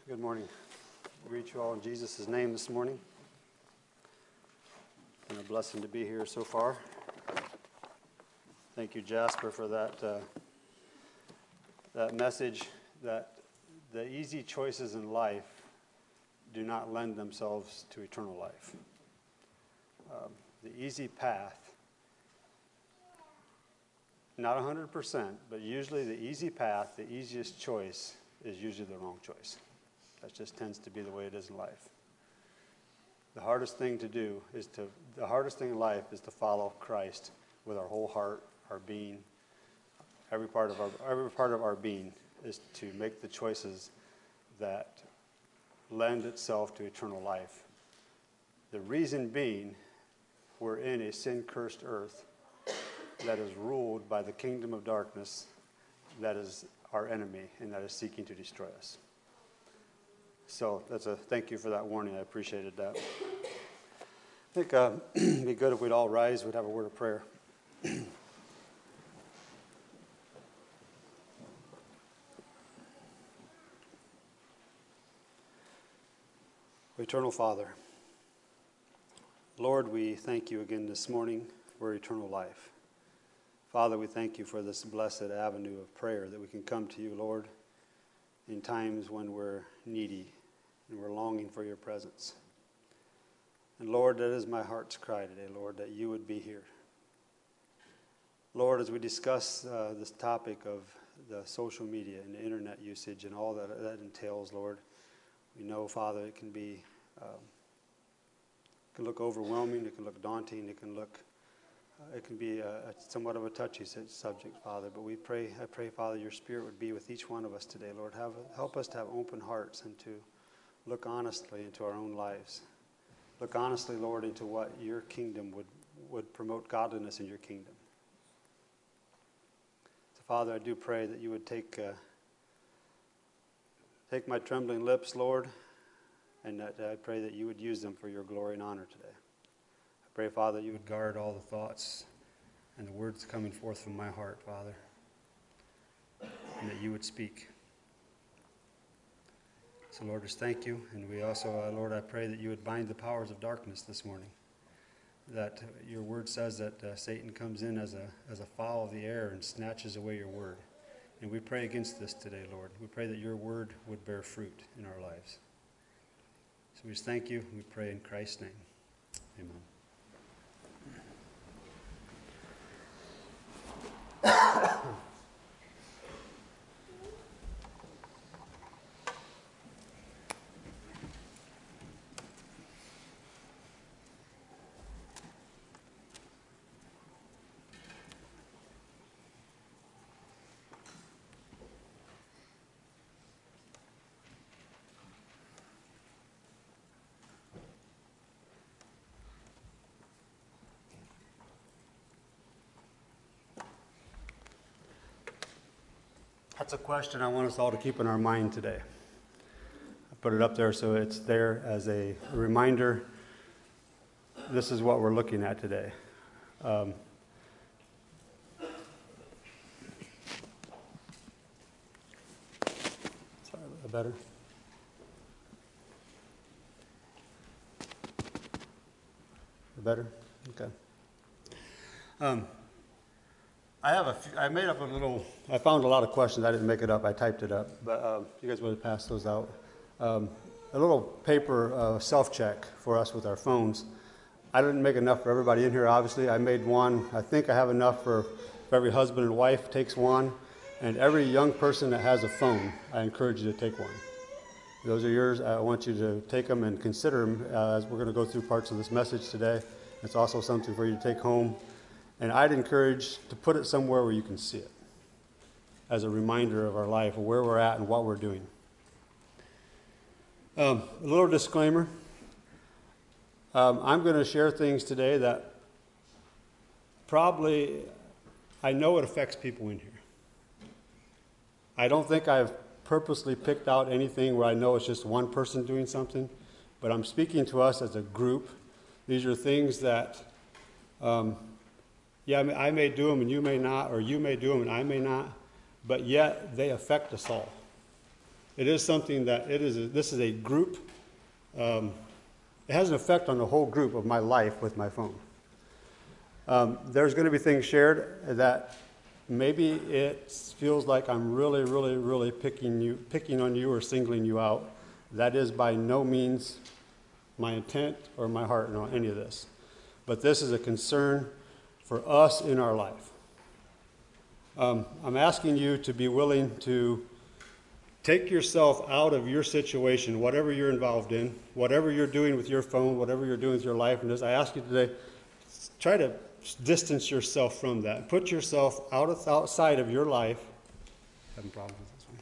Good morning. I greet you all in Jesus' name this morning. It's been a blessing to be here so far. Thank you, Jasper, for that message that the easy choices in life do not lend themselves to eternal life. The easy path, not 100%, but usually the easy path, the easiest choice is usually the wrong choice. That just tends to be the way it is in life. The hardest thing in life is to follow Christ with our whole heart, our being. Every part of our being is to make the choices that lend itself to eternal life. The reason being, we're in a sin-cursed earth that is ruled by the kingdom of darkness that is our enemy and that is seeking to destroy us. So that's a thank you for that warning. I appreciated that. I think it'd be good if we'd all rise. We'd have a word of prayer. Eternal Father, Lord, we thank you again this morning for eternal life. Father, we thank you for this blessed avenue of prayer that we can come to you, Lord, in times when we're needy and we're longing for your presence. And Lord, that is my heart's cry today, Lord, that you would be here. Lord, as we discuss this topic of the social media and the internet usage and all that entails, Lord, we know, Father, it can be, it can look overwhelming, it can look daunting, it can be somewhat of a touchy subject, Father. But I pray, Father, your Spirit would be with each one of us today, Lord. Help us to have open hearts and to look honestly into our own lives. Look honestly, Lord, into what your kingdom would promote godliness in your kingdom. So, Father, I do pray that you would take my trembling lips, Lord, and that I pray that you would use them for your glory and honor today. I pray, Father, that you would guard all the thoughts and the words coming forth from my heart, Father, and that you would speak. So, Lord, just thank you. And we also, Lord, I pray that you would bind the powers of darkness this morning. That your word says that Satan comes in as a fowl of the air and snatches away your word. And we pray against this today, Lord. We pray that your word would bear fruit in our lives. So we just thank you. We pray in Christ's name. Amen. That's a question I want us all to keep in our mind today. I put it up there so it's there as a reminder. This is what we're looking at today. Sorry, a little better. Better? Okay. I found a lot of questions. I didn't make it up. I typed it up. But you guys want to pass those out. A little paper self-check for us with our phones. I didn't make enough for everybody in here, obviously. I made one. I think I have enough for every husband and wife takes one. And every young person that has a phone, I encourage you to take one. Those are yours. I want you to take them and consider them as we're going to go through parts of this message today. It's also something for you to take home. And I'd encourage to put it somewhere where you can see it as a reminder of our life, of where we're at and what we're doing. A little disclaimer. I'm going to share things today that probably, I know it affects people in here. I don't think I've purposely picked out anything where I know it's just one person doing something, but I'm speaking to us as a group. These are things that... I may do them and you may not, or you may do them and I may not, but yet they affect us all. it is something that this is a group. It has an effect on the whole group of my life with my phone. There's going to be things shared that maybe it feels like I'm really, really, really picking on you or singling you out. That is by no means my intent or my heart on any of this. But this is a concern for us in our life. I'm asking you to be willing to take yourself out of your situation, whatever you're involved in, whatever you're doing with your phone, whatever you're doing with your life. And as I ask you today, try to distance yourself from that. Put yourself outside of your life. Having problems with this one.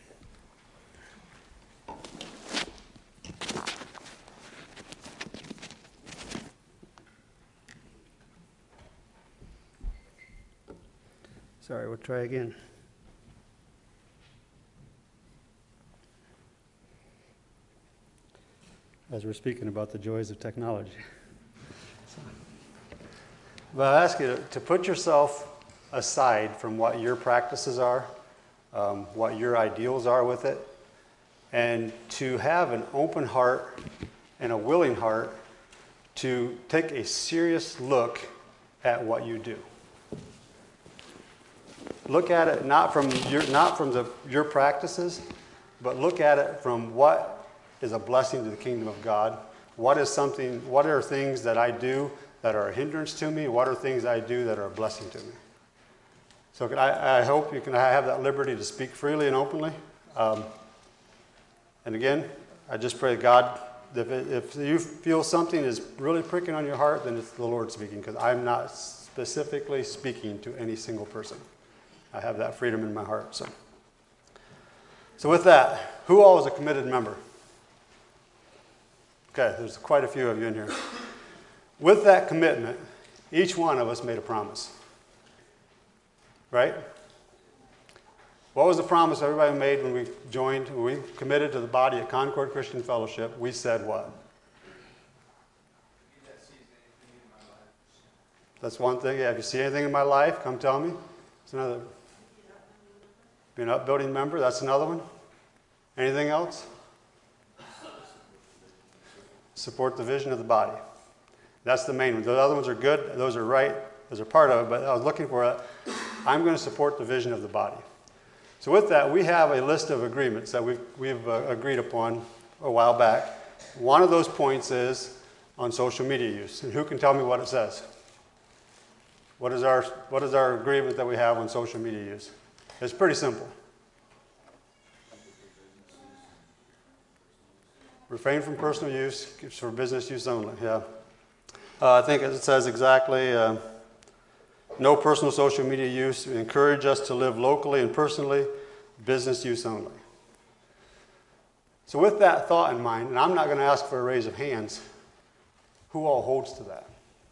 Sorry, we'll try again. As we're speaking about the joys of technology. But I ask you to put yourself aside from what your practices are, what your ideals are with it, and to have an open heart and a willing heart to take a serious look at what you do. Look at it not from your practices, but look at it from what is a blessing to the kingdom of God. What are things that I do that are a hindrance to me? What are things I do that are a blessing to me? So I hope you can have that liberty to speak freely and openly. And again, I just pray, God, if you feel something is really pricking on your heart, then it's the Lord speaking, because I'm not specifically speaking to any single person. I have that freedom in my heart. So with that, who all is a committed member? Okay, there's quite a few of you in here. With that commitment, each one of us made a promise. Right? What was the promise everybody made when we joined, when we committed to the body at Concord Christian Fellowship? We said what? That's one thing. Yeah, if you see anything in my life, come tell me. That's another. Be an upbuilding member. That's another one. Anything else? Support the vision of the body. That's the main one. The other ones are good. Those are right. Those are part of it. But I was looking for I'm going to support the vision of the body. So with that, we have a list of agreements that we've agreed upon a while back. One of those points is on social media use. And who can tell me what it says? What is our agreement that we have on social media use? It's pretty simple. Refrain from personal use, for business use only. Yeah. I think it says exactly, no personal social media use. Encourage us to live locally and personally, business use only. So with that thought in mind, and I'm not going to ask for a raise of hands, who all holds to that?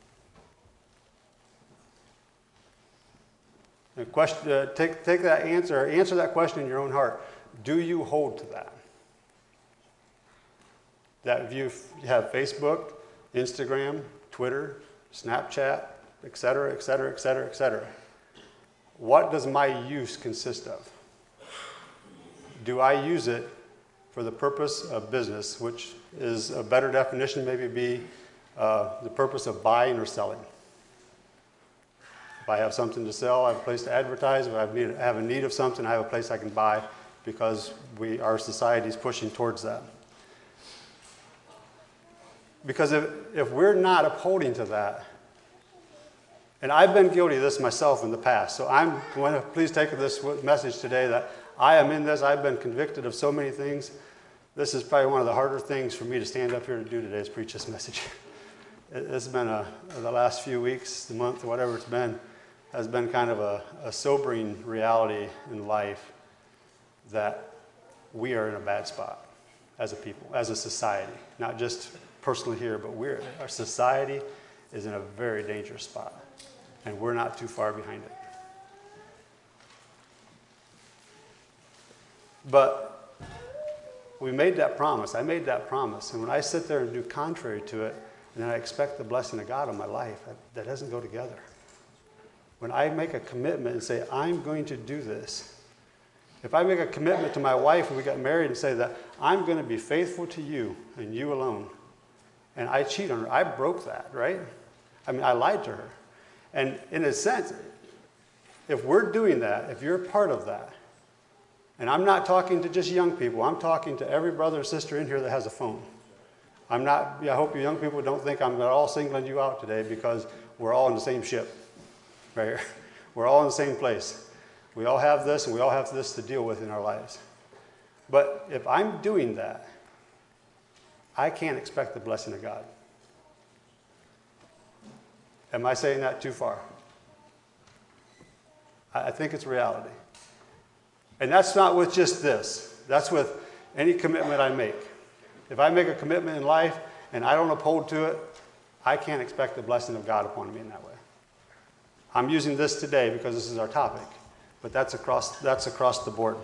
Take that answer that question in your own heart. Do you hold to that? That if you have Facebook, Instagram, Twitter, Snapchat, et cetera, et cetera, et cetera, et cetera, what does my use consist of? Do I use it for the purpose of business, which is a better definition maybe be the purpose of buying or selling? If I have something to sell, I have a place to advertise. If I have a need of something, I have a place I can buy, because our society is pushing towards that. Because if we're not upholding to that, and I've been guilty of this myself in the past, so I'm going to please take this message today that I am in this. I've been convicted of so many things. This is probably one of the harder things for me to stand up here to do today, is preach this message. It's been the last few weeks, the month, whatever it's been, has been kind of a sobering reality in life that we are in a bad spot as a people, as a society. Not just personally here, but our society is in a very dangerous spot, and we're not too far behind it. But we made that promise. I made that promise, and when I sit there and do contrary to it, and then I expect the blessing of God on my life, that doesn't go together. When I make a commitment and say, I'm going to do this, If I make a commitment to my wife when we got married and say that I'm going to be faithful to you and you alone, and I cheat on her, I broke that, right? I mean, I lied to her. And in a sense, if we're doing that, if you're part of that, and I'm not talking to just young people, I'm talking to every brother or sister in here that has a phone. I hope you young people don't think I'm at all singling you out today, because we're all in the same ship, right here. We're all in the same place. We all have this, and we all have this to deal with in our lives. But if I'm doing that, I can't expect the blessing of God. Am I saying that too far? I think it's reality. And that's not with just this. That's with any commitment I make. If I make a commitment in life and I don't uphold to it, I can't expect the blessing of God upon me in that way. I'm using this today because this is our topic, but that's across the board.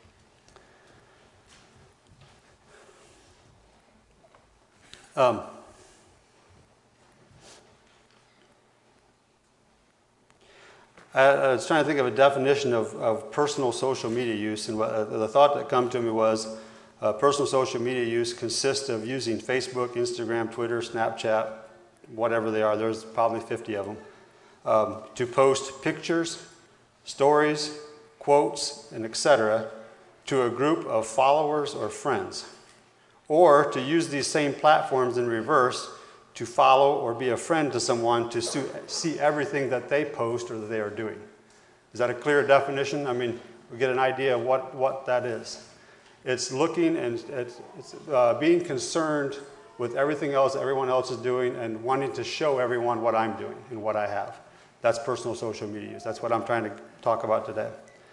I was trying to think of a definition of personal social media use, and the thought that came to me was personal social media use consists of using Facebook, Instagram, Twitter, Snapchat, whatever they are. There's probably 50 of them, to post pictures, stories, quotes, and etc. to a group of followers or friends, or to use these same platforms in reverse to follow or be a friend to someone to see everything that they post or that they are doing. Is that a clear definition? I mean, we get an idea of what that is. It's looking and it's being concerned with everything else that everyone else is doing and wanting to show everyone what I'm doing and what I have. That's personal social media use. That's what I'm trying to talk about today.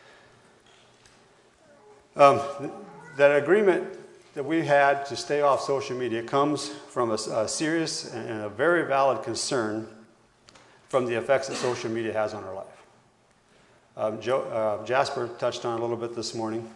That agreement that we had to stay off social media comes from a serious and a very valid concern from the effects that social media has on our life. Jasper touched on it a little bit this morning.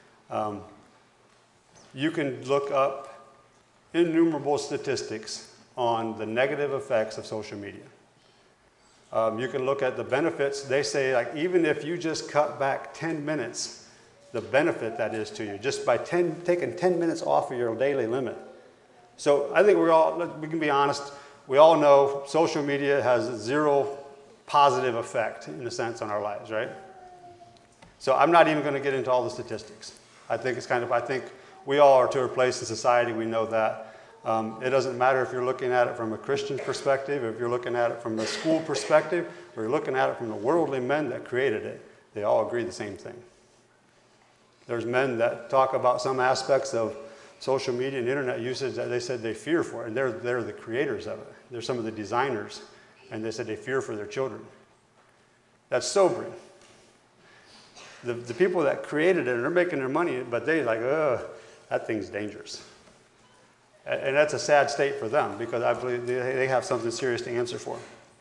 You can look up innumerable statistics on the negative effects of social media. You can look at the benefits. They say, like, even if you just cut back 10 minutes, the benefit that is to you, just by taking 10 minutes off of your daily limit. So I think we can be honest, we all know social media has zero positive effect, in a sense, on our lives, right? So I'm not even going to get into all the statistics. I think we all are to a place in society, we know that. It doesn't matter if you're looking at it from a Christian perspective, if you're looking at it from a school perspective, or you're looking at it from the worldly men that created it, they all agree the same thing. There's men that talk about some aspects of social media and internet usage that they said they fear for, and they're the creators of it. They're some of the designers, and they said they fear for their children. That's sobering. The people that created it, they're making their money, but they're like, that thing's dangerous. And that's a sad state for them, because I believe they have something serious to answer for.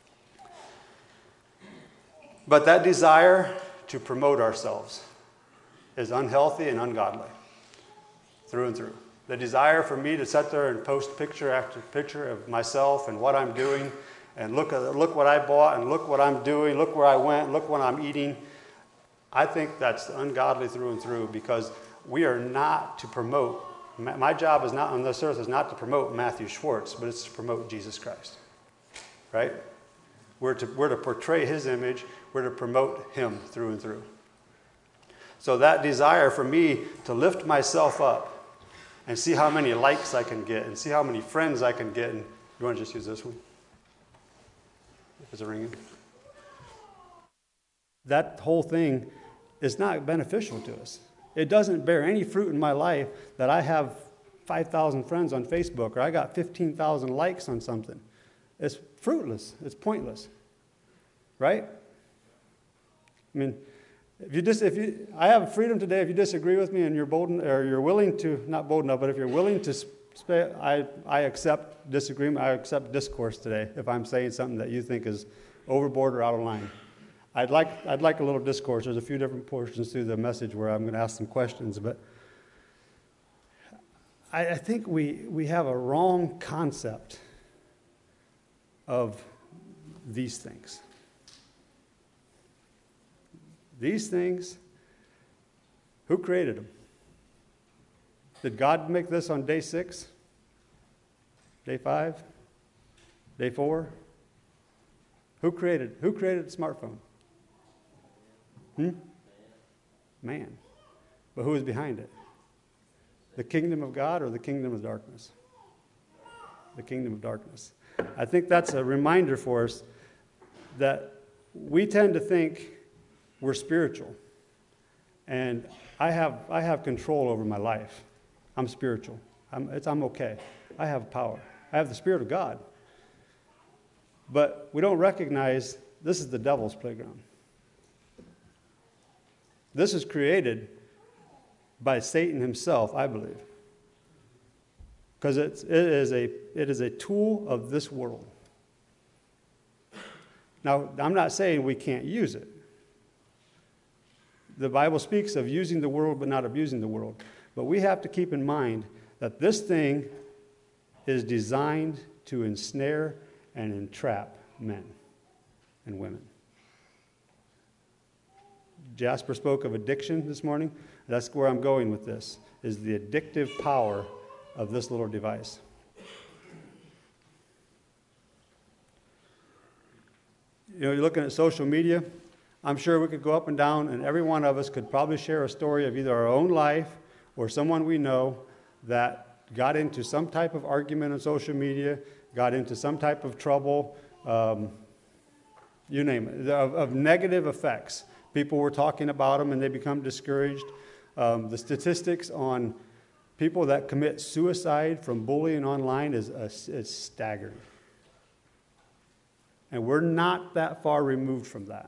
But that desire to promote ourselves is unhealthy and ungodly, through and through. The desire for me to sit there and post picture after picture of myself and what I'm doing, and look what I bought, and look what I'm doing, look where I went, look what I'm eating, I think that's ungodly through and through, because we are not to promote. My job is not on this earth is not to promote Matthew Schwartz, but it's to promote Jesus Christ, right? We're to portray his image. We're to promote him through and through. So that desire for me to lift myself up and see how many likes I can get and see how many friends I can get. And you want to just use this one? Is it ringing? That whole thing is not beneficial to us. It doesn't bear any fruit in my life that I have 5,000 friends on Facebook or I got 15,000 likes on something. It's fruitless. It's pointless. Right? I mean, I have freedom today. If you disagree with me and you're bold, or you're willing to, not bold enough, but if you're willing to, I accept disagreement. I accept discourse today if I'm saying something that you think is overboard or out of line. I'd like a little discourse. There's a few different portions through the message where I'm going to ask some questions, but I think we have a wrong concept of these things. These things, Who created them? Did God make this on day 6? Day 5? Day 4? Who created the smartphone? Man. But who is behind it? The kingdom of God or the kingdom of darkness? The kingdom of darkness. I think that's a reminder for us that we tend to think we're spiritual. And I have control over my life. I'm spiritual. I'm okay. I have power. I have the Spirit of God. But we don't recognize this is the devil's playground. This is created by Satan himself, I believe. Because it is a tool of this world. Now, I'm not saying we can't use it. The Bible speaks of using the world but not abusing the world. But we have to keep in mind that this thing is designed to ensnare and entrap men and women. Jasper spoke of addiction this morning. That's where I'm going with this, is the addictive power of this little device. You know, you're looking at social media. I'm sure we could go up and down, and every one of us could probably share a story of either our own life or someone we know that got into some type of argument on social media, got into some type of trouble, you name it, of negative effects. People were talking about them and they become discouraged. The statistics on people that commit suicide from bullying online is staggering. And we're not that far removed from that.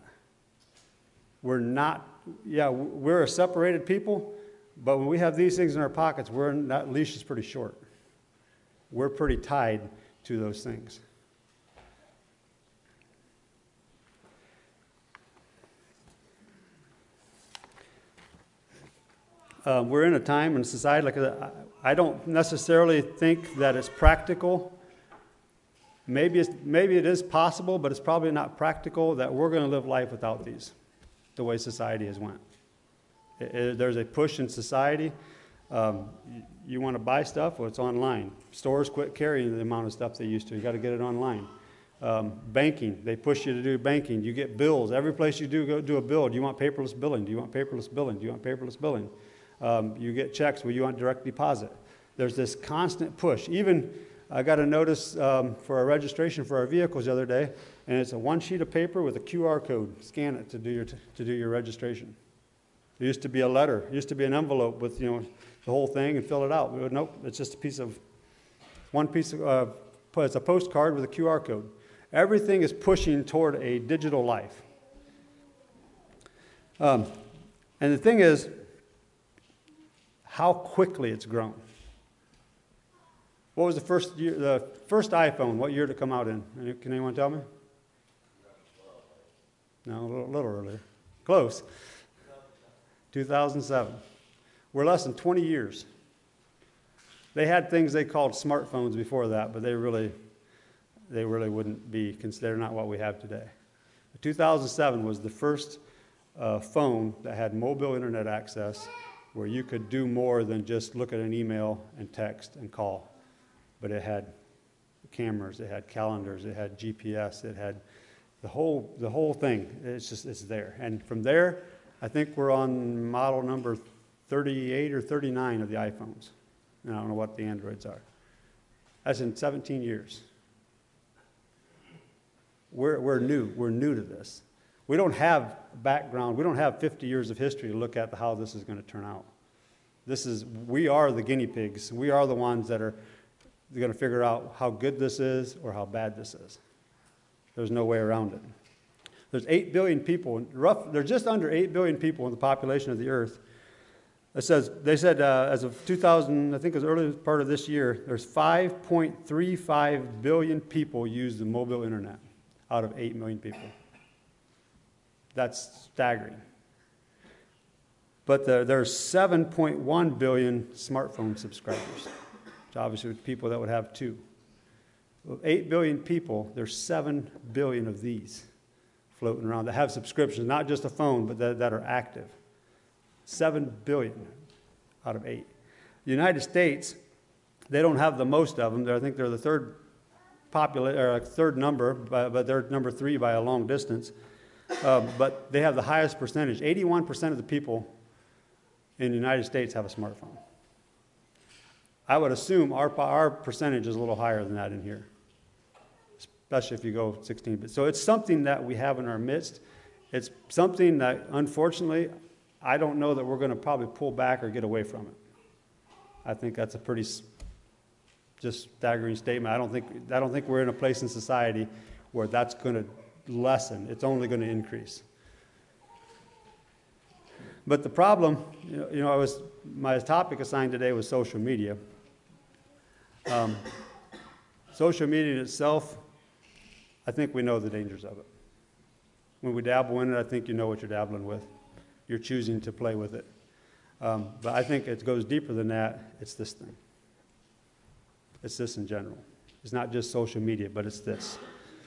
We're a separated people, but when we have these things in our pockets, that leash is pretty short. We're pretty tied to those things. We're in a time in society like I don't necessarily think that it's practical. Maybe it is possible, but it's probably not practical that we're going to live life without these, the way society has went. There's a push in society. You want to buy stuff? Well, it's online. Stores quit carrying the amount of stuff they used to. You got to get it online. Banking, they push you to do banking. You get bills. Every place you go do a bill. Do you want paperless billing? Do you want paperless billing? Do you want paperless billing? You get checks. Well, you want direct deposit. There's this constant push. Even I got a notice for a registration for our vehicles the other day, and it's a one sheet of paper with a QR code. Scan it to do your registration. There used to be a letter. It used to be an envelope with the whole thing and fill it out. Nope, it's just it's a postcard with a QR code. Everything is pushing toward a digital life. And the thing is, how quickly it's grown. What was the first iPhone? What year did it come out in? Can anyone tell me? No, a little earlier. Close. 2007. We're less than 20 years. They had things they called smartphones before that, but they really wouldn't be considered not what we have today. 2007 was the first phone that had mobile internet access where you could do more than just look at an email and text and call. But it had cameras, it had calendars, it had GPS, it had the whole thing. It's there. And from there, I think we're on model number 38 or 39 of the iPhones. And I don't know what the Androids are. That's in 17 years. We're new. We're new to this. We don't have background. We don't have 50 years of history to look at how this is going to turn out. We are the guinea pigs. We are the ones that are going to figure out how good this is or how bad this is. There's no way around it. There's 8 billion people. There's just under 8 billion people in the population of the earth. They said as of 2000, I think it was early part of this year, there's 5.35 billion people use the mobile internet out of 8 million people. That's staggering. But there's 7.1 billion smartphone subscribers, which obviously are people that would have 2. Of 8 billion people, there's 7 billion of these floating around that have subscriptions, not just a phone, but that are active. 7 billion out of 8. The United States, they don't have the most of them. I think they're the third number, but they're number 3 by a long distance. But they have the highest percentage. 81% of the people in the United States have a smartphone. I would assume our percentage is a little higher than that in here, especially if you go 16. So it's something that we have in our midst. It's something that, unfortunately, I don't know that we're going to probably pull back or get away from it. I think that's a pretty just staggering statement. I don't think we're in a place in society where that's going to lessen. It's only going to increase. But the problem, my topic assigned today was social media. Social media in itself, I think we know the dangers of it. When we dabble in it, I think you know what you're dabbling with. You're choosing to play with it. But I think it goes deeper than that. It's this thing. It's this in general. It's not just social media, but it's this.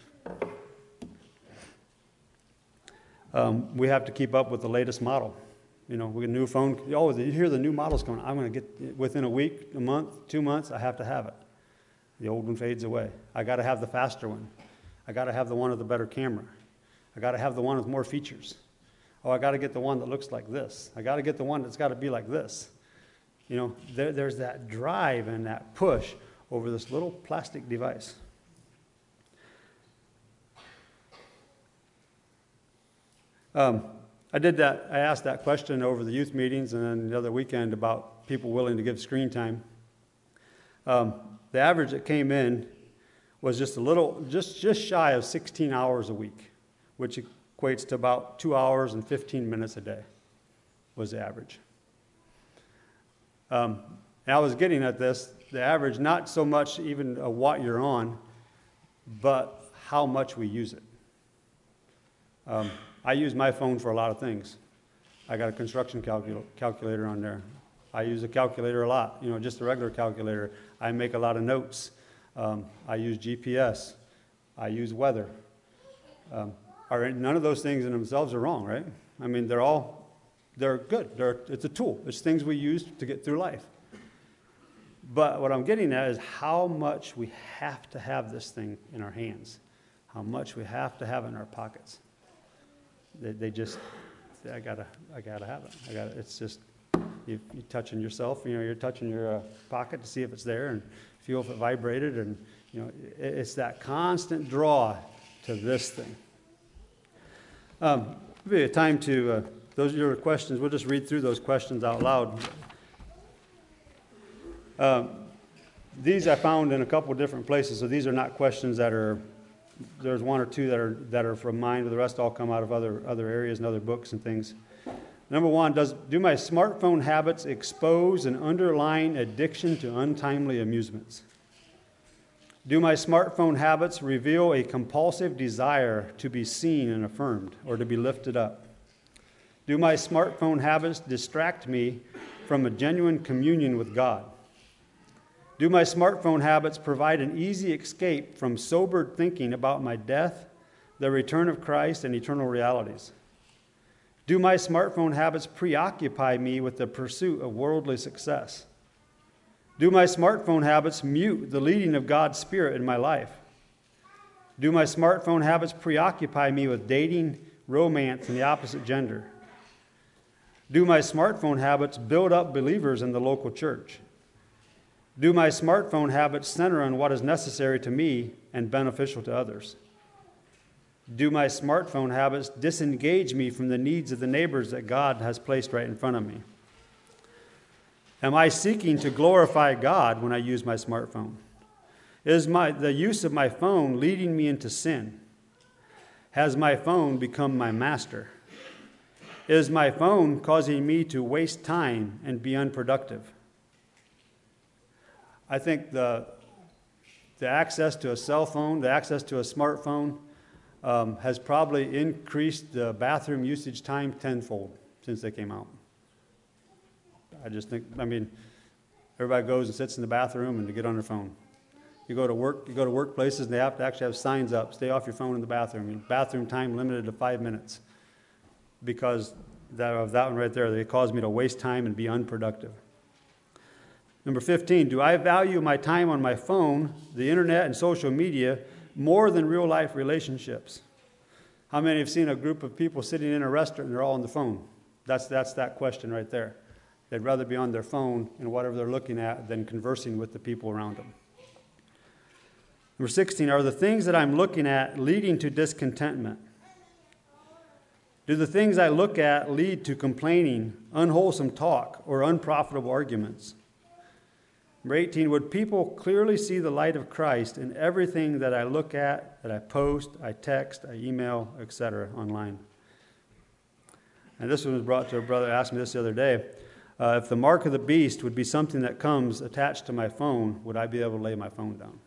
We have to keep up with the latest model. We get a new phone. Oh, you hear the new model's coming. I'm going to get, within a week, a month, 2 months, I have to have it. The old one fades away. I got to have the faster one. I got to have the one with the better camera. I got to have the one with more features. Oh, I got to get the one that looks like this. I got to get the one that's got to be like this. There's that drive and that push over this little plastic device. I asked that question over the youth meetings and then the other weekend about people willing to give screen time. The average that came in was just shy of 16 hours a week, which equates to about 2 hours and 15 minutes a day was the average. And I was getting at this, the average, not so much even what you're on, but how much we use it. I use my phone for a lot of things. I got a construction calculator on there. I use a calculator a lot, just a regular calculator. I make a lot of notes. I use GPS. I use weather. None of those things in themselves are wrong, right? I mean, they're good. It's a tool. It's things we use to get through life. But what I'm getting at is how much we have to have this thing in our hands, how much we have to have in our pockets. I gotta have it. It's just you touching yourself. You're touching your pocket to see if it's there and feel if it vibrated, and it's that constant draw to this thing. Be a time to those are your questions. We'll just read through those questions out loud. These I found in a couple of different places, so these are not questions that are. There's one or two that are from mine, but the rest all come out of other areas and other books and things. Number one, do my smartphone habits expose an underlying addiction to untimely amusements? Do my smartphone habits reveal a compulsive desire to be seen and affirmed or to be lifted up? Do my smartphone habits distract me from a genuine communion with God? Do my smartphone habits provide an easy escape from sobered thinking about my death, the return of Christ, and eternal realities? Do my smartphone habits preoccupy me with the pursuit of worldly success? Do my smartphone habits mute the leading of God's Spirit in my life? Do my smartphone habits preoccupy me with dating, romance, and the opposite gender? Do my smartphone habits build up believers in the local church? Do my smartphone habits center on what is necessary to me and beneficial to others? Do my smartphone habits disengage me from the needs of the neighbors that God has placed right in front of me? Am I seeking to glorify God when I use my smartphone? Is the use of my phone leading me into sin? Has my phone become my master? Is my phone causing me to waste time and be unproductive? I think the access to a cell phone, the access to a smartphone, has probably increased the bathroom usage time tenfold since they came out. I just think, everybody goes and sits in the bathroom and to get on their phone. You go to workplaces and they have to actually have signs up, stay off your phone in the bathroom. Bathroom time limited to 5 minutes because That one right there, that causes me to waste time and be unproductive. Number 15, do I value my time on my phone, the internet, and social media more than real-life relationships? How many have seen a group of people sitting in a restaurant and they're all on the phone? That's that question right there. They'd rather be on their phone and whatever they're looking at than conversing with the people around them. Number 16, are the things that I'm looking at leading to discontentment? Do the things I look at lead to complaining, unwholesome talk, or unprofitable arguments? Number 18, would people clearly see the light of Christ in everything that I look at, that I post, I text, I email, etc. online? And this one was brought to a brother, asked me this the other day. If the mark of the beast would be something that comes attached to my phone, would I be able to lay my phone down?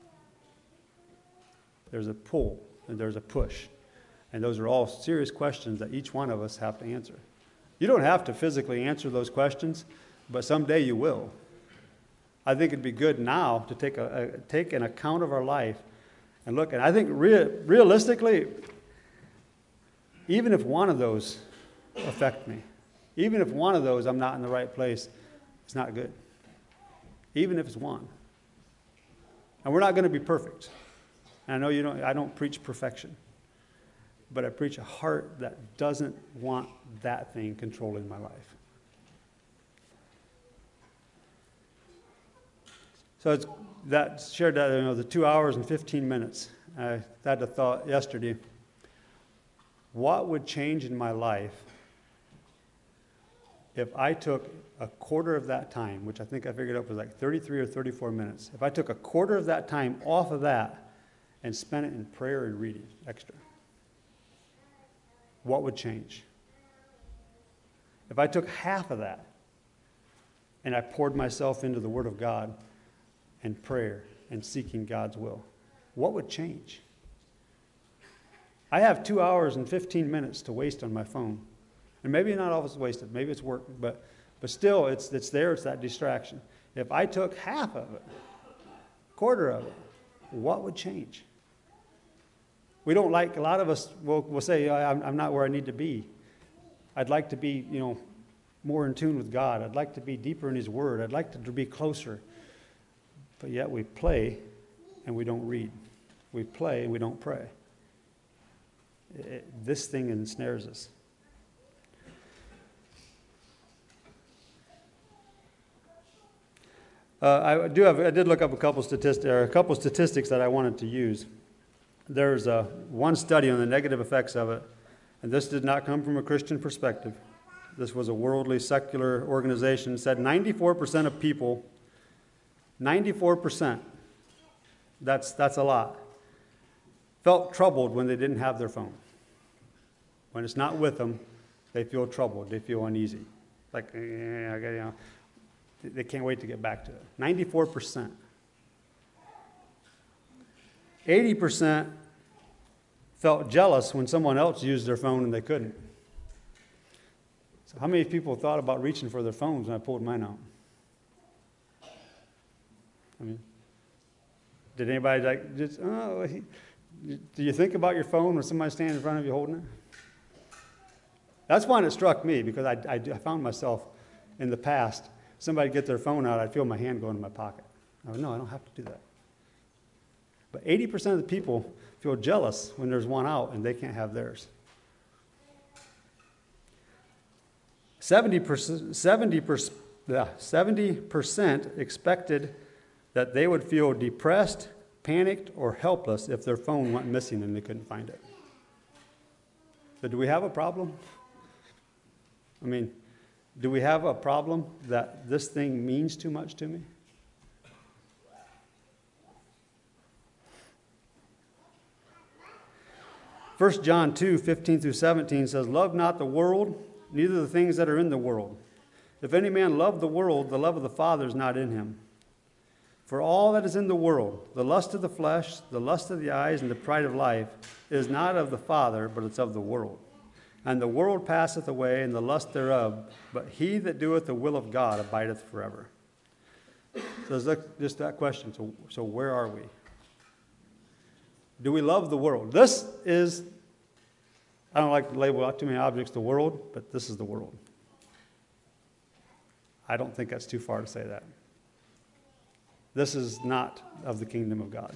There's a pull and there's a push. And those are all serious questions that each one of us have to answer. You don't have to physically answer those questions, but someday you will. I think it'd be good now to take an account of our life and look. And I think realistically, even if one of those affect me, even if one of those I'm not in the right place, it's not good. Even if it's one. And we're not going to be perfect. And I know I don't preach perfection. But I preach a heart that doesn't want that thing controlling my life. So shared that, the 2 hours and 15 minutes. I had a thought yesterday. What would change in my life if I took a quarter of that time, which I think I figured out was like 33 or 34 minutes. If I took a quarter of that time off of that and spent it in prayer and reading extra, what would change? If I took half of that and I poured myself into the Word of God and prayer and seeking God's will, what would change? I have 2 hours and 15 minutes to waste on my phone. And maybe not all of it's wasted. Maybe it's work. But still, it's there. It's that distraction. If I took half of it, a quarter of it, what would change? We don't like, a lot of us will say, I'm not where I need to be. I'd like to be, more in tune with God. I'd like to be deeper in His Word. I'd like to be closer. But yet we play and we don't read. We play and we don't pray. This thing ensnares us. I did look up a couple statistics that I wanted to use. There's one study on the negative effects of it, and this did not come from a Christian perspective. This was a worldly, secular organization. Said 94% of people, 94%, that's a lot, felt troubled when they didn't have their phone. When it's not with them, they feel troubled. They feel uneasy. Like, they can't wait to get back to it. 94%. 80% felt jealous when someone else used their phone and they couldn't. So how many people thought about reaching for their phones when I pulled mine out? Did anybody do you think about your phone when somebody's standing in front of you holding it? That's when it struck me, because I found myself in the past, somebody get their phone out, I'd feel my hand go into my pocket. No, I don't have to do that. But 80% of the people feel jealous when there's one out and they can't have theirs. 70% expected that they would feel depressed, panicked, or helpless if their phone went missing and they couldn't find it. So do we have a problem? Do we have a problem that this thing means too much to me? First John 2:15-17 says, "Love not the world, neither the things that are in the world. If any man love the world, the love of the Father is not in him. For all that is in the world, the lust of the flesh, the lust of the eyes, and the pride of life, is not of the Father, but it's of the world. And the world passeth away, and the lust thereof, but he that doeth the will of God abideth forever." So there's just that question. So where are we? Do we love the world? This is I don't like to label out too many objects the world, but this is the world. I don't think that's too far to say that. This is not of the kingdom of God.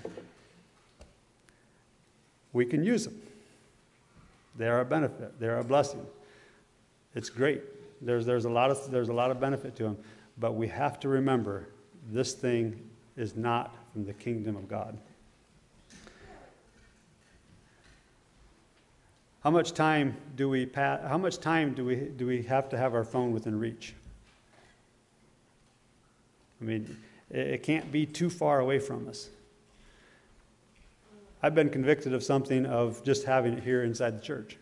We can use them. They are a benefit. They are a blessing. It's great. There's a lot of benefit to them, but we have to remember this thing is not from the kingdom of God. How much time do we have to have our phone within reach? I mean, it can't be too far away from us. I've been convicted of something of just having it here inside the church.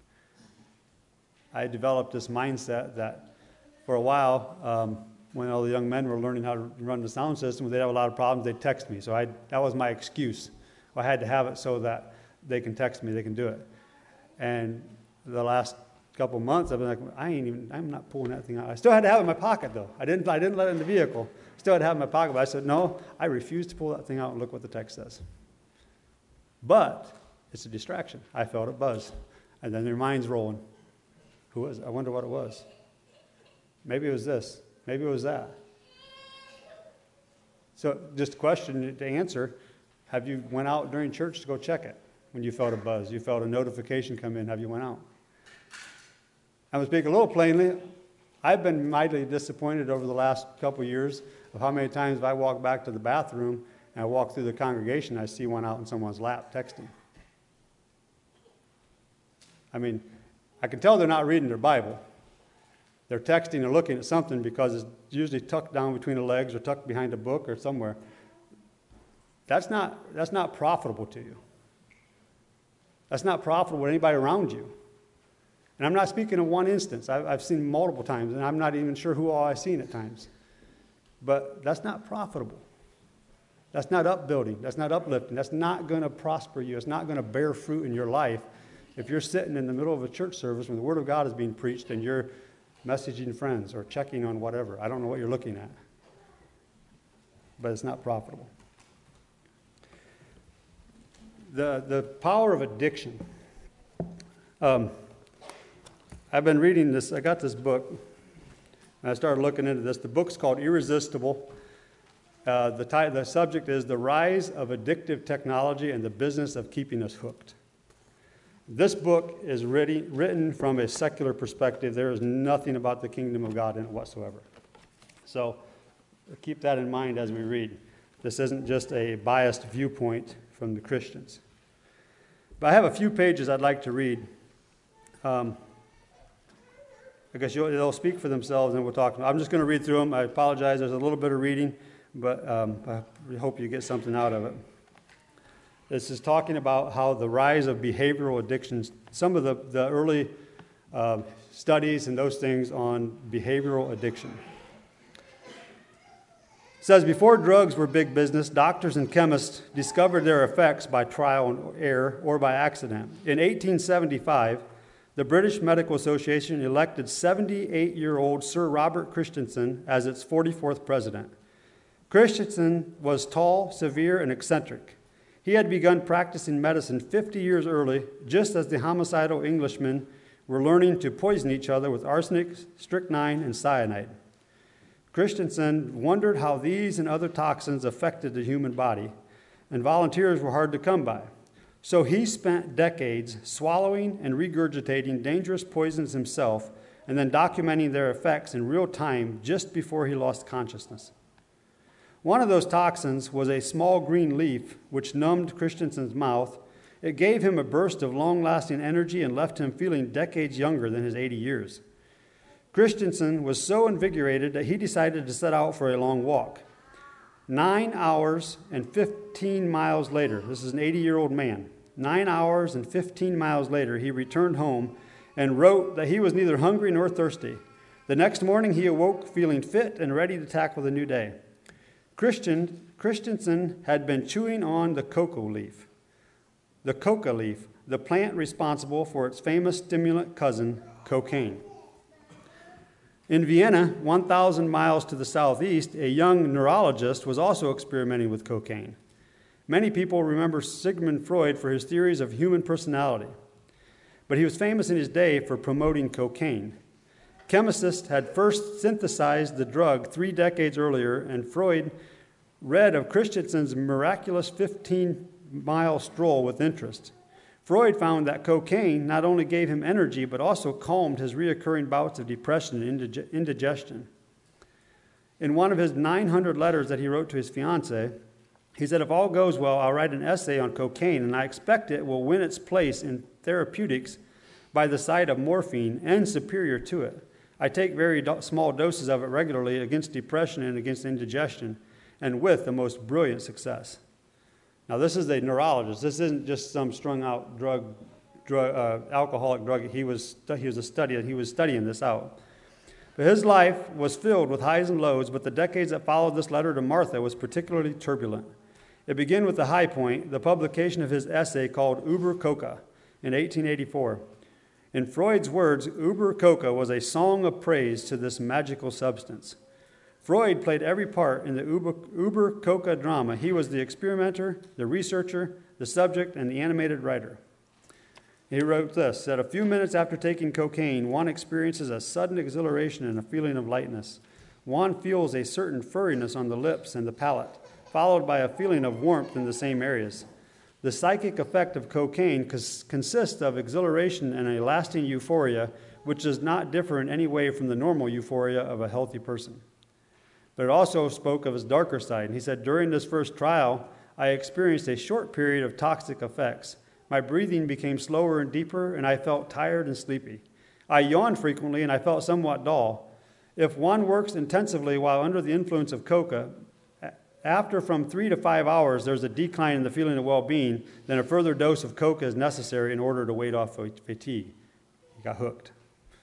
I developed this mindset that for a while, when all the young men were learning how to run the sound system, they'd have a lot of problems, they'd text me. So that was my excuse. I had to have it so that they can text me, they can do it. And the last couple months, I've been like, I'm not pulling that thing out. I still had to have it in my pocket, though. I didn't let it in the vehicle. Still had to have it in my pocket, but I said, no, I refuse to pull that thing out and look what the text says. But it's a distraction. I felt it buzz. And then their mind's rolling. Who was it? I wonder what it was. Maybe it was this. Maybe it was that. So just a question to answer. Have you went out during church to go check it? When you felt a buzz, you felt a notification come in, have you went out? I will speak a little plainly. I've been mightily disappointed over the last couple of years of how many times I walk back to the bathroom and I walk through the congregation, I see one out in someone's lap texting. I mean, I can tell they're not reading their Bible. They're texting or looking at something because it's usually tucked down between the legs or tucked behind a book or somewhere. That's not profitable to you. That's not profitable to anybody around you. And I'm not speaking of one instance. I've seen multiple times, and I'm not even sure who all I've seen at times. But that's not profitable. That's not upbuilding. That's not uplifting. That's not going to prosper you. It's not going to bear fruit in your life if you're sitting in the middle of a church service when the Word of God is being preached and you're messaging friends or checking on whatever. I don't know what you're looking at. But it's not profitable. The power of addiction. I've been reading this. I got this book, and I started looking into this. The book's called Irresistible. The subject is The Rise of Addictive Technology and the Business of Keeping Us Hooked. This book is written from a secular perspective. There is nothing about the kingdom of God in it whatsoever. So keep that in mind as we read. This isn't just a biased viewpoint from the Christians. But I have a few pages I'd like to read. I guess they'll speak for themselves and we'll talk. I'm just going to read through them. I apologize. There's a little bit of reading, but I hope you get something out of it. This is talking about how the rise of behavioral addictions, some of the early studies and those things on behavioral addiction. It says, before drugs were big business, doctors and chemists discovered their effects by trial and error or by accident. In 1875, the British Medical Association elected 78-year-old Sir Robert Christensen as its 44th president. Christensen was tall, severe, and eccentric. He had begun practicing medicine 50 years early, just as the homicidal Englishmen were learning to poison each other with arsenic, strychnine, and cyanide. Christensen wondered how these and other toxins affected the human body, and volunteers were hard to come by. So he spent decades swallowing and regurgitating dangerous poisons himself and then documenting their effects in real time just before he lost consciousness. One of those toxins was a small green leaf which numbed Christensen's mouth. It gave him a burst of long-lasting energy and left him feeling decades younger than his 80 years. Christensen was so invigorated that he decided to set out for a long walk. 9 hours and 15 miles later, this is an 80-year-old man, 9 hours and 15 miles later, he returned home and wrote that he was neither hungry nor thirsty. The next morning, he awoke feeling fit and ready to tackle the new day. Christensen had been chewing on the coca leaf, the plant responsible for its famous stimulant cousin, cocaine. In Vienna, 1,000 miles to the southeast, a young neurologist was also experimenting with cocaine. Many people remember Sigmund Freud for his theories of human personality. but he was famous in his day for promoting cocaine. Chemists had first synthesized the drug 3 decades earlier, and Freud read of Christensen's miraculous 15-mile stroll with interest. Freud found that cocaine not only gave him energy, but also calmed his reoccurring bouts of depression and indigestion. In one of his 900 letters that he wrote to his fiancée, he said, "If all goes well, I'll write an essay on cocaine, and I expect it will win its place in therapeutics by the side of morphine and superior to it. I take very small doses of it regularly against depression and against indigestion, and with the most brilliant success." Now, this is a neurologist. This isn't just some strung-out alcoholic drug. He was studying this out. But his life was filled with highs and lows, but the decades that followed this letter to Martha was particularly turbulent. It began with the high point, the publication of his essay called Über Coca in 1884. In Freud's words, Über Coca was a song of praise to this magical substance. Freud played every part in the Über Coca drama. He was the experimenter, the researcher, the subject, and the animated writer. He wrote this, that a few minutes after taking cocaine, one experiences a sudden exhilaration and a feeling of lightness. One feels a certain furriness on the lips and the palate, followed by a feeling of warmth in the same areas. The psychic effect of cocaine consists of exhilaration and a lasting euphoria, which does not differ in any way from the normal euphoria of a healthy person. But it also spoke of his darker side. And he said, during this first trial, I experienced a short period of toxic effects. My breathing became slower and deeper, and I felt tired and sleepy. I yawned frequently, and I felt somewhat dull. If one works intensively while under the influence of coca, after from 3 to 5 hours, there's a decline in the feeling of well-being, then a further dose of coca is necessary in order to ward off fatigue. He got hooked.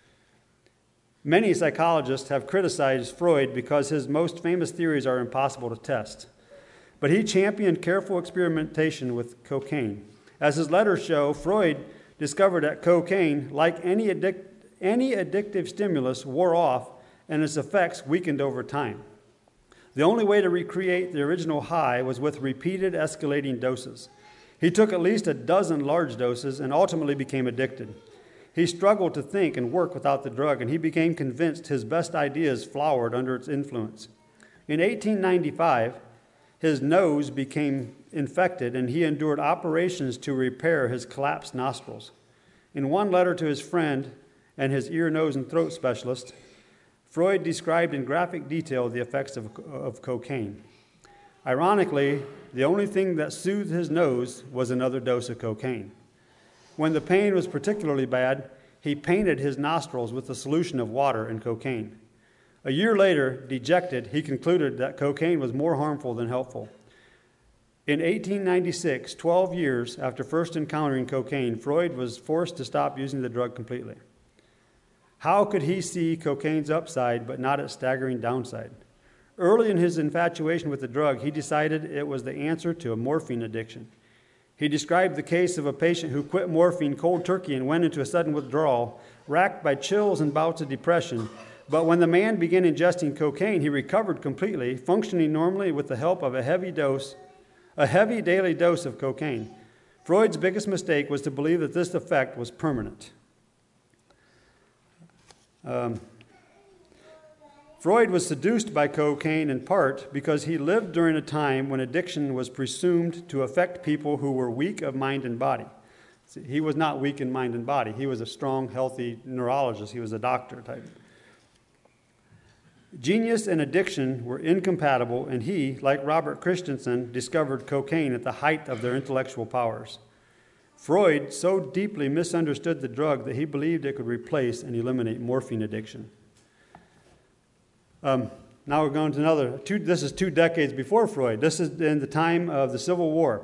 Many psychologists have criticized Freud because his most famous theories are impossible to test. But he championed careful experimentation with cocaine. As his letters show, Freud discovered that cocaine, like any addictive stimulus, wore off and its effects weakened over time. The only way to recreate the original high was with repeated escalating doses. He took at least a dozen large doses and ultimately became addicted. He struggled to think and work without the drug, and he became convinced his best ideas flowered under its influence. In 1895, his nose became infected, and he endured operations to repair his collapsed nostrils. In one letter to his friend and his ear, nose, and throat specialist, Freud described in graphic detail the effects of cocaine. Ironically, the only thing that soothed his nose was another dose of cocaine. When the pain was particularly bad, he painted his nostrils with a solution of water and cocaine. A year later, dejected, he concluded that cocaine was more harmful than helpful. In 1896, 12 years after first encountering cocaine, Freud was forced to stop using the drug completely. How could he see cocaine's upside but not its staggering downside? Early in his infatuation with the drug, he decided it was the answer to a morphine addiction. He described the case of a patient who quit morphine cold turkey and went into a sudden withdrawal, racked by chills and bouts of depression. But when the man began ingesting cocaine, he recovered completely, functioning normally with the help of a heavy daily dose of cocaine. Freud's biggest mistake was to believe that this effect was permanent. Freud was seduced by cocaine in part because he lived during a time when addiction was presumed to affect people who were weak of mind and body. He was not weak in mind and body. He was a strong, healthy neurologist. He was a doctor type. Genius and addiction were incompatible, and he, like Robert Christensen, discovered cocaine at the height of their intellectual powers. Freud so deeply misunderstood the drug that he believed it could replace and eliminate morphine addiction. Now we're going to this is 2 decades before Freud. This is in the time of the Civil War.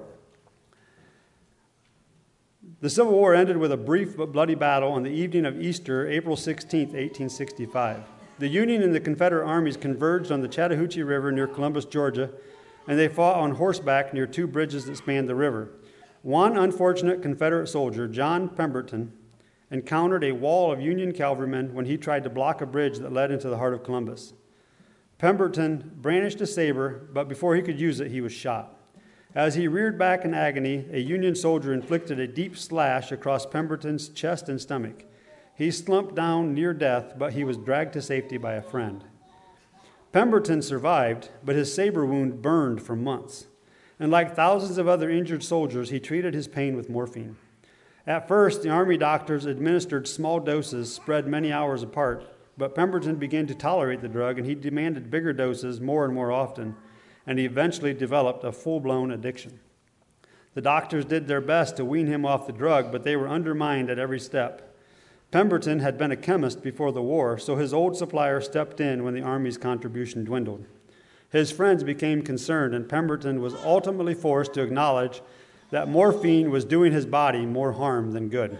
The Civil War ended with a brief but bloody battle on the evening of Easter, April 16, 1865. The Union and the Confederate armies converged on the Chattahoochee River near Columbus, Georgia, and they fought on horseback near 2 bridges that spanned the river. One unfortunate Confederate soldier, John Pemberton, encountered a wall of Union cavalrymen when he tried to block a bridge that led into the heart of Columbus. Pemberton brandished a saber, but before he could use it, he was shot. As he reared back in agony, a Union soldier inflicted a deep slash across Pemberton's chest and stomach. He slumped down near death, but he was dragged to safety by a friend. Pemberton survived, but his saber wound burned for months. And like thousands of other injured soldiers, he treated his pain with morphine. At first, the Army doctors administered small doses spread many hours apart, but Pemberton began to tolerate the drug, and he demanded bigger doses more and more often, and he eventually developed a full-blown addiction. The doctors did their best to wean him off the drug, but they were undermined at every step. Pemberton had been a chemist before the war, so his old supplier stepped in when the Army's contribution dwindled. His friends became concerned, and Pemberton was ultimately forced to acknowledge that morphine was doing his body more harm than good.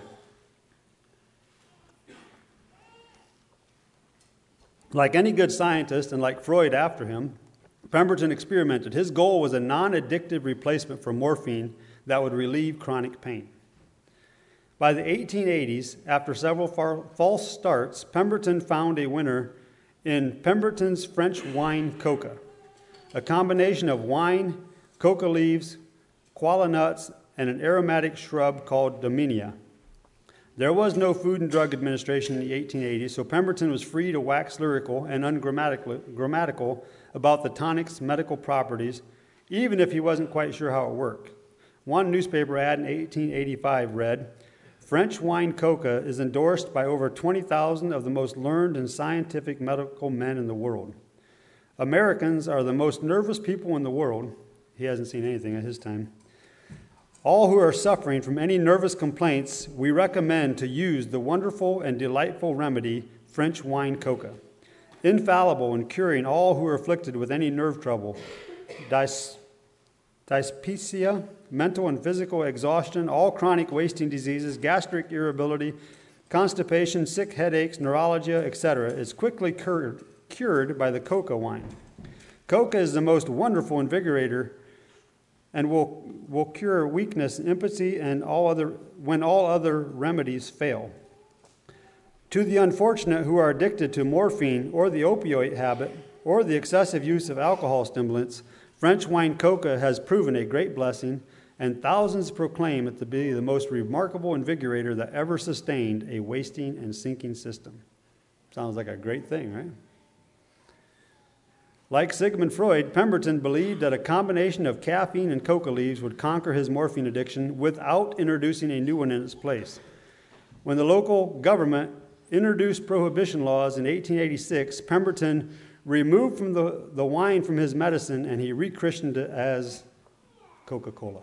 Like any good scientist, and like Freud after him, Pemberton experimented. His goal was a non-addictive replacement for morphine that would relieve chronic pain. By the 1880s, after several false starts, Pemberton found a winner in Pemberton's French wine coca, a combination of wine, coca leaves, koala nuts, and an aromatic shrub called Dominia. There was no Food and Drug Administration in the 1880s, so Pemberton was free to wax lyrical and ungrammatical about the tonic's medical properties, even if he wasn't quite sure how it worked. One newspaper ad in 1885 read, "French wine coca is endorsed by over 20,000 of the most learned and scientific medical men in the world. Americans are the most nervous people in the world." He hasn't seen anything at his time. "All who are suffering from any nervous complaints, we recommend to use the wonderful and delightful remedy, French wine coca. Infallible in curing all who are afflicted with any nerve trouble, dyspepsia, mental and physical exhaustion, all chronic wasting diseases, gastric irritability, constipation, sick headaches, neuralgia, etc., is quickly cured by the coca wine. Coca is the most wonderful invigorator and will cure weakness, impotency, and when all other remedies fail. To the unfortunate who are addicted to morphine or the opioid habit or the excessive use of alcohol stimulants, French wine coca has proven a great blessing, and thousands proclaim it to be the most remarkable invigorator that ever sustained a wasting and sinking system." Sounds like a great thing, right? Like Sigmund Freud, Pemberton believed that a combination of caffeine and coca leaves would conquer his morphine addiction without introducing a new one in its place. When the local government introduced prohibition laws in 1886, Pemberton removed from the wine from his medicine, and he rechristened it as Coca-Cola.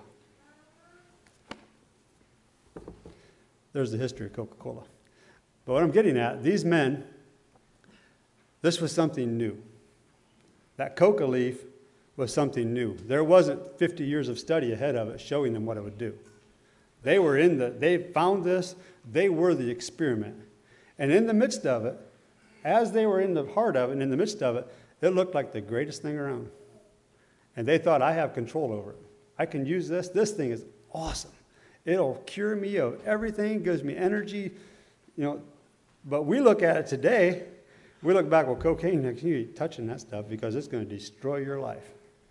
There's the history of Coca-Cola. But what I'm getting at, these men, this was something new. That coca leaf was something new. There wasn't 50 years of study ahead of it showing them what it would do. They found this, they were the experiment. And in the midst of it, as they were in the heart of it and in the midst of it, it looked like the greatest thing around. And they thought, I have control over it. I can use this. This thing is awesome. It'll cure me of everything, gives me energy, But we look at it today, we look back, well, cocaine, you ain't touching that stuff because it's going to destroy your life.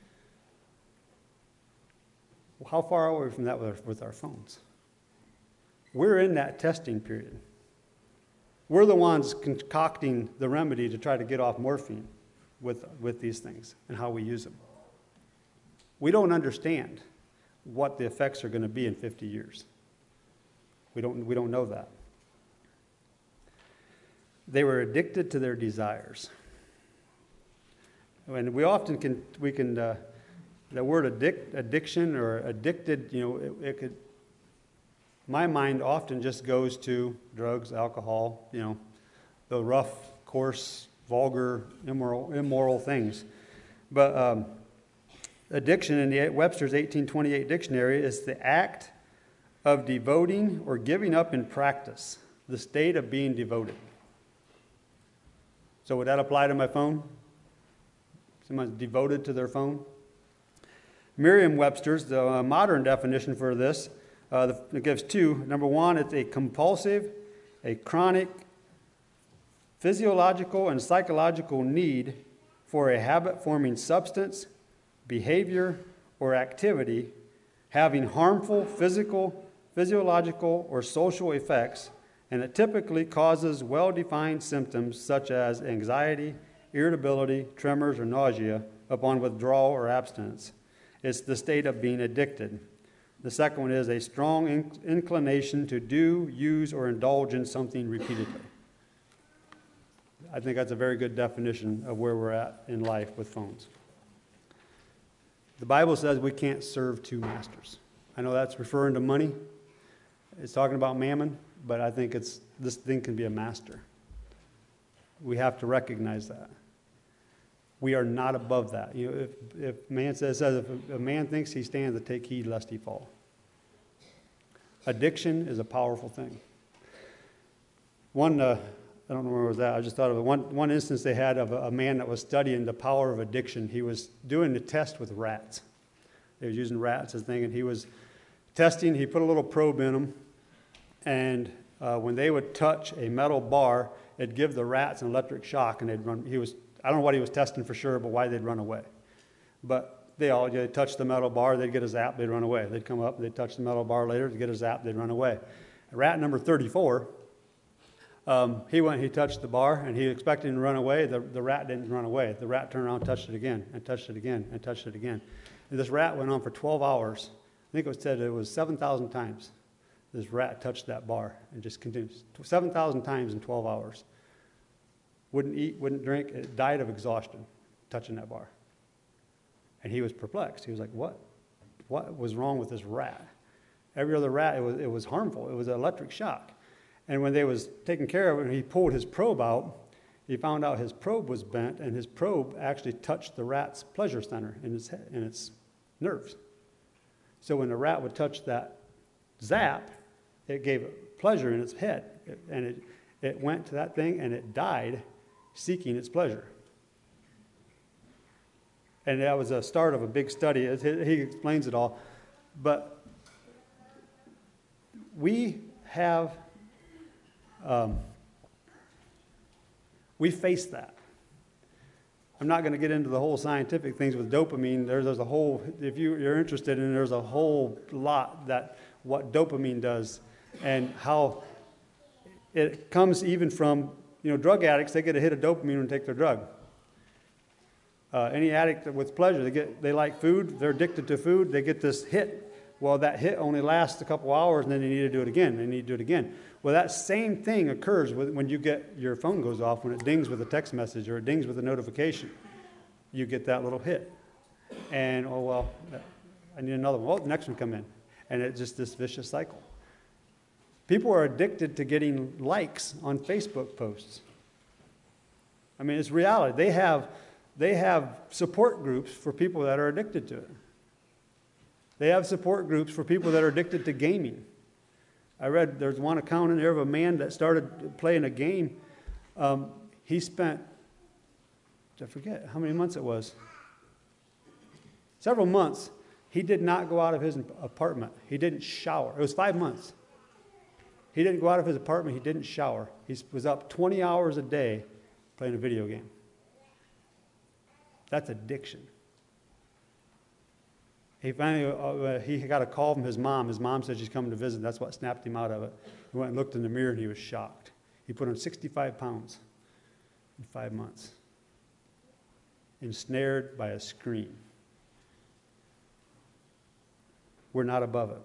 Well, how far are we from that with our phones? We're in that testing period. We're the ones concocting the remedy to try to get off morphine with these things and how we use them. We don't understand what the effects are going to be in 50 years. We don't know that. They were addicted to their desires. And we often the word addiction or addicted, it could, my mind often just goes to drugs, alcohol, the rough, coarse, vulgar, immoral things. But addiction in the Webster's 1828 dictionary is the act of devoting or giving up in practice, the state of being devoted. So would that apply to my phone? Someone's devoted to their phone? Merriam-Webster's, the modern definition for this, it gives two. Number one, it's a compulsive, a chronic, physiological and psychological need for a habit-forming substance, behavior, or activity having harmful physical, physiological, or social effects, and it typically causes well-defined symptoms such as anxiety, irritability, tremors, or nausea upon withdrawal or abstinence. It's the state of being addicted. The second one is a strong inclination to do, use, or indulge in something repeatedly. I think that's a very good definition of where we're at in life with phones. The Bible says we can't serve two masters. I know that's referring to money. It's talking about mammon, but I think this thing can be a master. We have to recognize that. We are not above that. You know, if man says if a man thinks he stands, to take heed lest he fall. Addiction is a powerful thing. I don't know where it was at. I just thought of it. One instance they had of a man that was studying the power of addiction. He was doing a test with rats. They was using rats as a thing, and he was testing. He put a little probe in them, and when they would touch a metal bar, it'd give the rats an electric shock, and they'd run. I don't know what he was testing for sure, but why they'd run away. But they'd touch the metal bar, they'd get a zap, they'd run away. They'd come up, they'd touch the metal bar later, they'd get a zap, they'd run away. Rat number 34. He touched the bar, and he expected him to run away. The rat didn't run away. The rat turned around, touched it again, and touched it again, and touched it again. And this rat went on for 12 hours. I think it was 7,000 times this rat touched that bar and just continued. 7,000 times in 12 hours. Wouldn't eat, wouldn't drink. It died of exhaustion touching that bar. And he was perplexed. He was like, what? What was wrong with this rat? Every other rat, it was harmful. It was an electric shock. And when they was taking care of it, and he pulled his probe out, he found out his probe was bent, and his probe actually touched the rat's pleasure center in its head, in its nerves. So when the rat would touch that zap, it gave it pleasure in its head, and it went to that thing, and it died seeking its pleasure. And that was a start of a big study. He explains it all. But we have... we face that. I'm not going to get into the whole scientific things with dopamine. There's a whole, if you're interested in, there's a whole lot that what dopamine does and how it comes even from, drug addicts. They get a hit of dopamine when they take their drug. Any addict with pleasure, they like food. They're addicted to food. They get this hit. Well, that hit only lasts a couple hours, and then they need to do it again. They need to do it again. Well, that same thing occurs when your phone goes off, when it dings with a text message or it dings with a notification. You get that little hit. And, I need another one. Well, the next one come in. And it's just this vicious cycle. People are addicted to getting likes on Facebook posts. I mean, it's reality. They have support groups for people that are addicted to it. They have support groups for people that are addicted to gaming. I read there's one account in there of a man that started playing a game. He spent, I forget how many months it was. Several months. He did not go out of his apartment. He didn't shower. It was 5 months. He didn't go out of his apartment. He didn't shower. He was up 20 hours a day playing a video game. That's addiction. He finally, he got a call from his mom. His mom said she's coming to visit. That's what snapped him out of it. He went and looked in the mirror, and he was shocked. He put on 65 pounds in 5 months. Ensnared by a screen. We're not above it.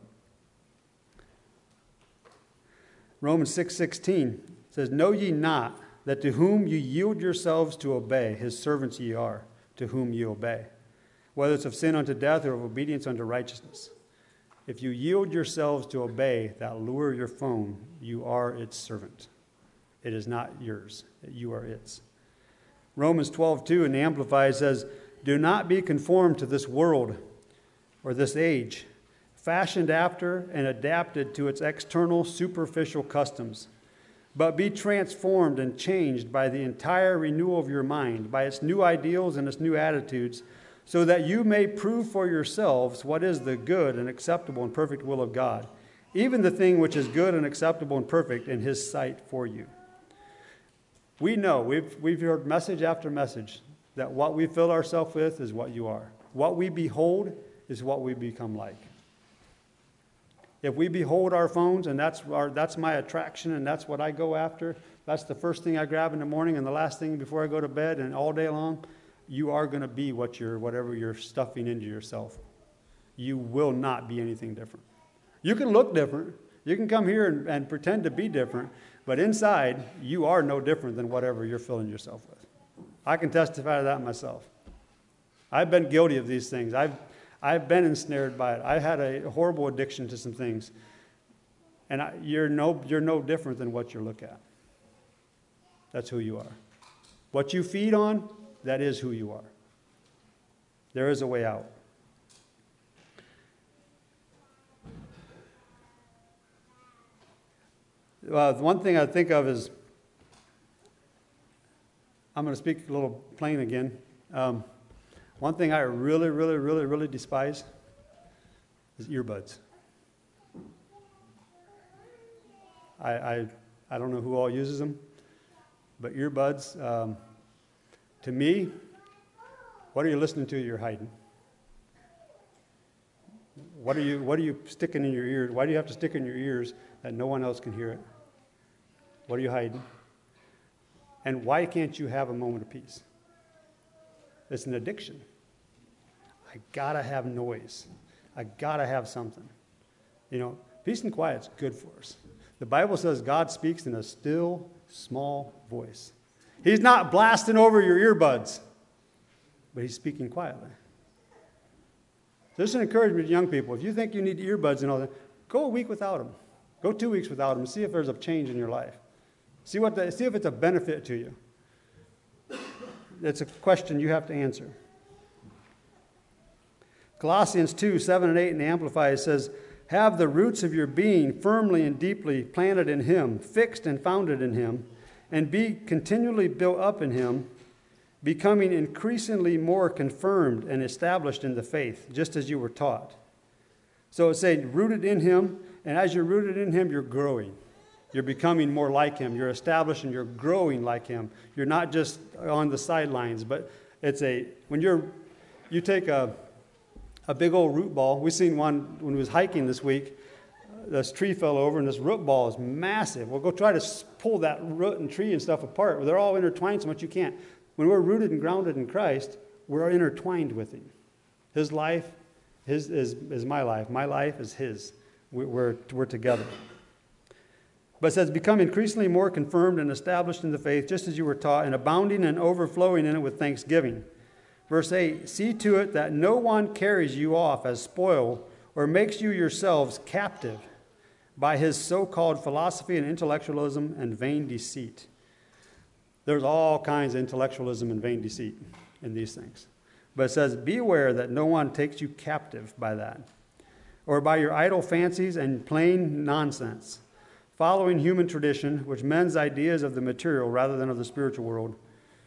Romans 6:16 says, "Know ye not that to whom ye yield yourselves to obey, his servants ye are, to whom ye obey, whether it's of sin unto death or of obedience unto righteousness." If you yield yourselves to obey that lure your phone, you are its servant. It is not yours. You are its. Romans 12:2 in the Amplified says, "Do not be conformed to this world or this age, fashioned after and adapted to its external superficial customs, but be transformed and changed by the entire renewal of your mind, by its new ideals and its new attitudes, so that you may prove for yourselves what is the good and acceptable and perfect will of God, even the thing which is good and acceptable and perfect in his sight for you." We know, we've heard message after message, that what we fill ourselves with is what you are. What we behold is what we become like. If we behold our phones and that's my attraction and that's what I go after, that's the first thing I grab in the morning and the last thing before I go to bed and all day long, you are going to be whatever you're stuffing into yourself. You will not be anything different. You can look different. You can come here and pretend to be different, but inside, you are no different than whatever you're filling yourself with. I can testify to that myself. I've been guilty of these things. I've been ensnared by it. I had a horrible addiction to some things. And you're no different than what you look at. That's who you are. What you feed on, that is who you are. There is a way out. One thing I think of is, I'm going to speak a little plain again. One thing I really, really, really, really despise is earbuds. I don't know who all uses them, but earbuds, to me, what are you listening to that you're hiding? What are you sticking in your ears? Why do you have to stick in your ears that no one else can hear it? What are you hiding? And why can't you have a moment of peace? It's an addiction. I gotta have noise. I gotta have something. You know, peace and quiet's good for us. The Bible says God speaks in a still, small voice. He's not blasting over your earbuds, but he's speaking quietly. This is an encouragement to young people. If you think you need earbuds and all that, go a week without them. Go 2 weeks without them and see if there's a change in your life. See if it's a benefit to you. It's a question you have to answer. Colossians 2:7-8 in the Amplified says, have the roots of your being firmly and deeply planted in him, fixed and founded in him, and be continually built up in him, becoming increasingly more confirmed and established in the faith, just as you were taught. So it's saying rooted in him, and as you're rooted in him, you're growing. You're becoming more like him. You're established and you're growing like him. You're not just on the sidelines, but when you take a big old root ball. We seen one when we was hiking this week. This tree fell over and this root ball is massive. We'll go try to pull that root and tree and stuff apart. They're all intertwined so much you can't. When we're rooted and grounded in Christ, we're intertwined with him. His life is my life. My life is his. We're together. But it says, become increasingly more confirmed and established in the faith, just as you were taught, and abounding and overflowing in it with thanksgiving. Verse 8, see to it that no one carries you off as spoil or makes you yourselves captive by his so-called philosophy and intellectualism and vain deceit. There's all kinds of intellectualism and vain deceit in these things. But it says, beware that no one takes you captive by that, or by your idle fancies and plain nonsense, following human tradition, which men's ideas of the material rather than of the spiritual world.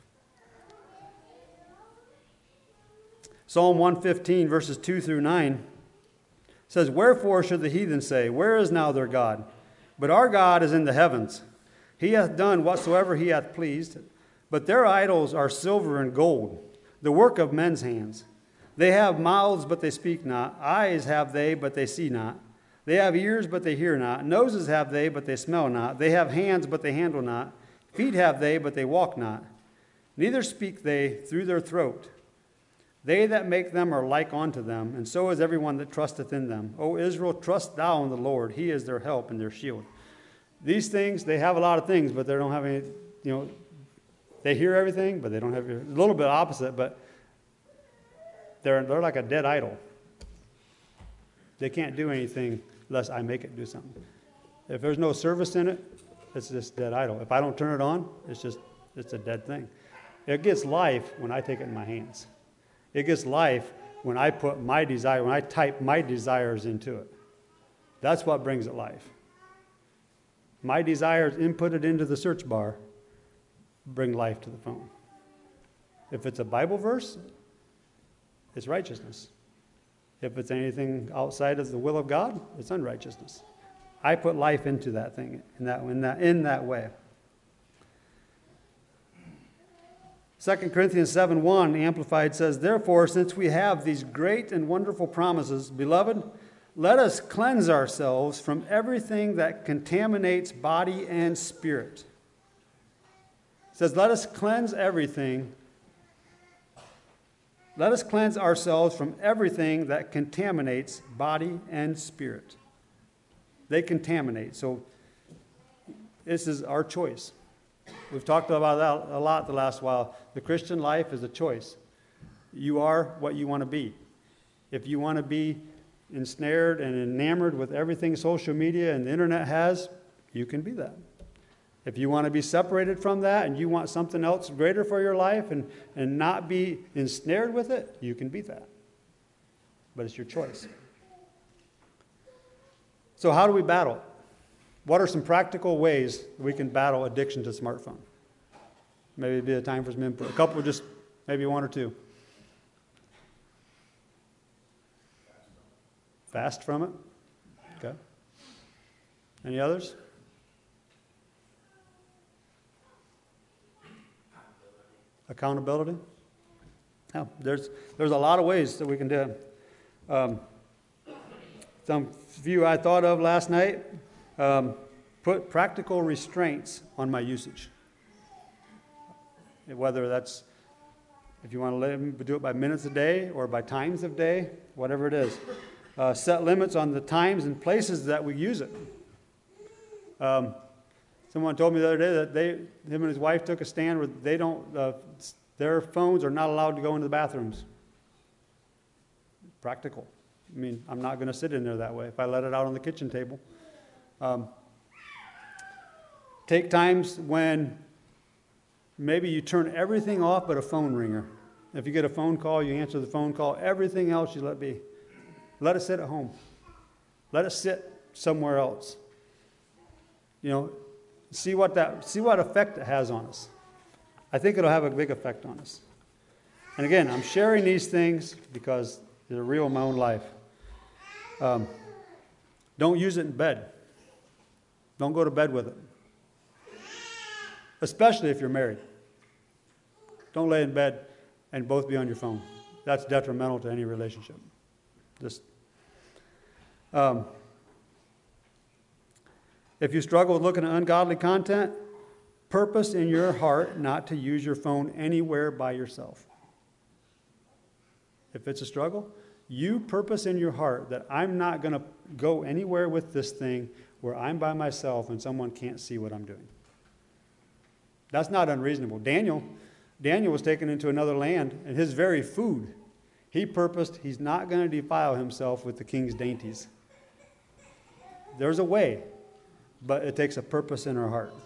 Psalm 115, verses 2-9, says, wherefore should the heathen say, where is now their God? But our God is in the heavens. He hath done whatsoever he hath pleased. But their idols are silver and gold, the work of men's hands. They have mouths, but they speak not. Eyes have they, but they see not. They have ears, but they hear not. Noses have they, but they smell not. They have hands, but they handle not. Feet have they, but they walk not. Neither speak they through their throat. They that make them are like unto them, and so is everyone that trusteth in them. O Israel, trust thou in the Lord. He is their help and their shield. These things, they have a lot of things, but they don't have any, they hear everything, but they don't have, a little bit opposite, but they're like a dead idol. They can't do anything unless I make it do something. If there's no service in it, it's just dead idol. If I don't turn it on, it's a dead thing. It gets life when I take it in my hands. It gets life when I put when I type my desires into it. That's what brings it life. My desires inputted into the search bar bring life to the phone. If it's a Bible verse, it's righteousness. If it's anything outside of the will of God, it's unrighteousness. I put life into that thing in that way. 2 Corinthians 7:1, Amplified says, "Therefore, since we have these great and wonderful promises, beloved, let us cleanse ourselves from everything that contaminates body and spirit." It says, let us cleanse everything. Let us cleanse ourselves from everything that contaminates body and spirit. They contaminate. So this is our choice. We've talked about that a lot the last while. The Christian life is a choice. You are what you want to be. If you want to be ensnared and enamored with everything social media and the internet has, you can be that. If you want to be separated from that and you want something else greater for your life and not be ensnared with it, you can be that. But it's your choice. So how do we battle it? What are some practical ways we can battle addiction to smartphone? Maybe it'd be a time for some input. A couple, just maybe one or two. Fast from it. Okay. Any others? Accountability. Yeah, there's a lot of ways that we can do it. Some few I thought of last night. Put practical restraints on my usage. Whether that's, if you want to do it by minutes a day or by times of day, whatever it is. Set limits on the times and places that we use it. Someone told me the other day that him and his wife took a stand where they don't, their phones are not allowed to go into the bathrooms. Practical. I mean, I'm not going to sit in there that way if I let it out on the kitchen table. Take times when maybe you turn everything off but a phone ringer. If you get a phone call, you answer the phone call. Everything else you let be. Let it sit at home. Let it sit somewhere else. You know, see what effect it has on us. I think it'll have a big effect on us. And again, I'm sharing these things because they're real in my own life. Don't use it in bed. Don't go to bed with it. Especially if you're married. Don't lay in bed and both be on your phone. That's detrimental to any relationship. Just, if you struggle with looking at ungodly content, purpose in your heart not to use your phone anywhere by yourself. If it's a struggle, you purpose in your heart that I'm not going to go anywhere with this thing where I'm by myself and someone can't see what I'm doing. That's not unreasonable. Daniel was taken into another land, and his very food, he purposed he's not going to defile himself with the king's dainties. There's a way, but it takes a purpose in our heart.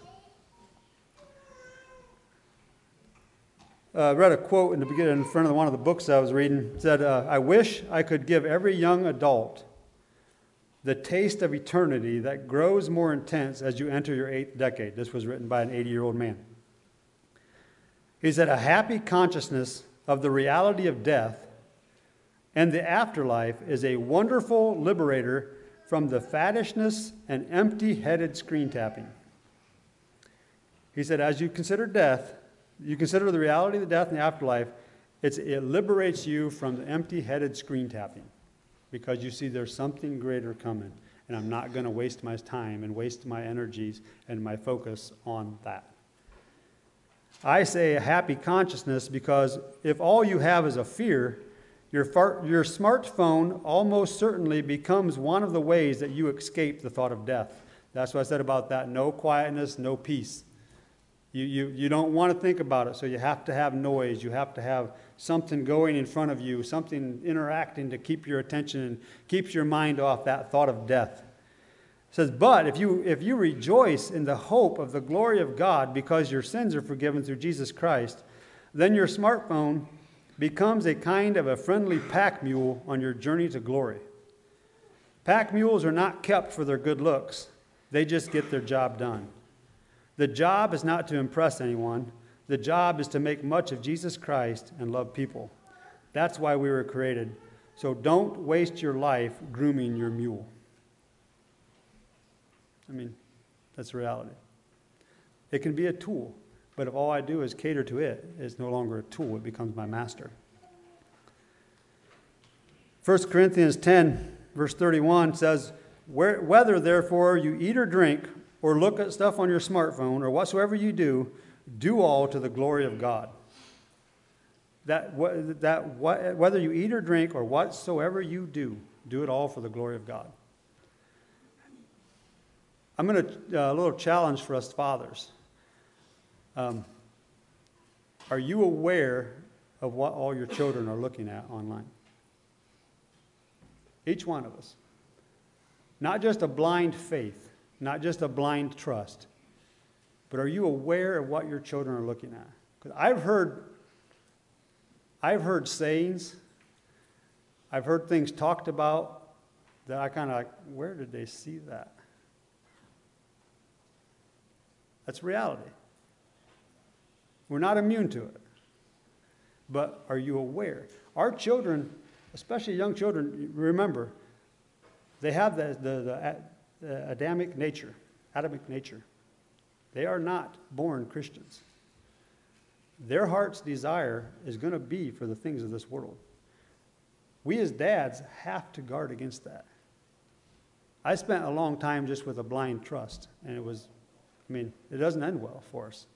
I read a quote in the beginning in front of one of the books I was reading. It said, I wish I could give every young adult the taste of eternity that grows more intense as you enter your 8th decade. This was written by an 80-year-old man. He said, a happy consciousness of the reality of death and the afterlife is a wonderful liberator from the faddishness and empty-headed screen tapping. He said, as you consider death, you consider the reality of the death and the afterlife, it liberates you from the empty-headed screen tapping because you see there's something greater coming, and I'm not going to waste my time and waste my energies and my focus on that. I say a happy consciousness because if all you have is a fear, your smartphone almost certainly becomes one of the ways that you escape the thought of death. That's what I said about that. No quietness, no peace. You don't want to think about it, so you have to have noise. You have to have something going in front of you, something interacting to keep your attention and keeps your mind off that thought of death. It says, but if you rejoice in the hope of the glory of God because your sins are forgiven through Jesus Christ, then your smartphone becomes a kind of a friendly pack mule on your journey to glory. Pack mules are not kept for their good looks. They just get their job done. The job is not to impress anyone. The job is to make much of Jesus Christ and love people. That's why we were created. So don't waste your life grooming your mule. I mean, that's reality. It can be a tool, But if all I do is cater to it, it's no longer a tool. It becomes my master. 1 Corinthians 10, verse 31 says, whether, therefore, you eat or drink or look at stuff on your smartphone or whatsoever you do all to the glory of God. Whether you eat or drink or whatsoever you do it all for the glory of God. I'm going to, a little challenge for us fathers. Are you aware of what all your children are looking at online? Each one of us. Not just a blind faith, not just a blind trust, but are you aware of what your children are looking at? Because I've heard sayings, I've heard things talked about that I kind of like, where did they see that? That's reality. We're not immune to it. But are you aware? Our children, especially young children, remember, they have the Adamic nature. They are not born Christians. Their heart's desire is going to be for the things of this world. We as dads have to guard against that. I spent a long time just with a blind trust, and it doesn't end well for us.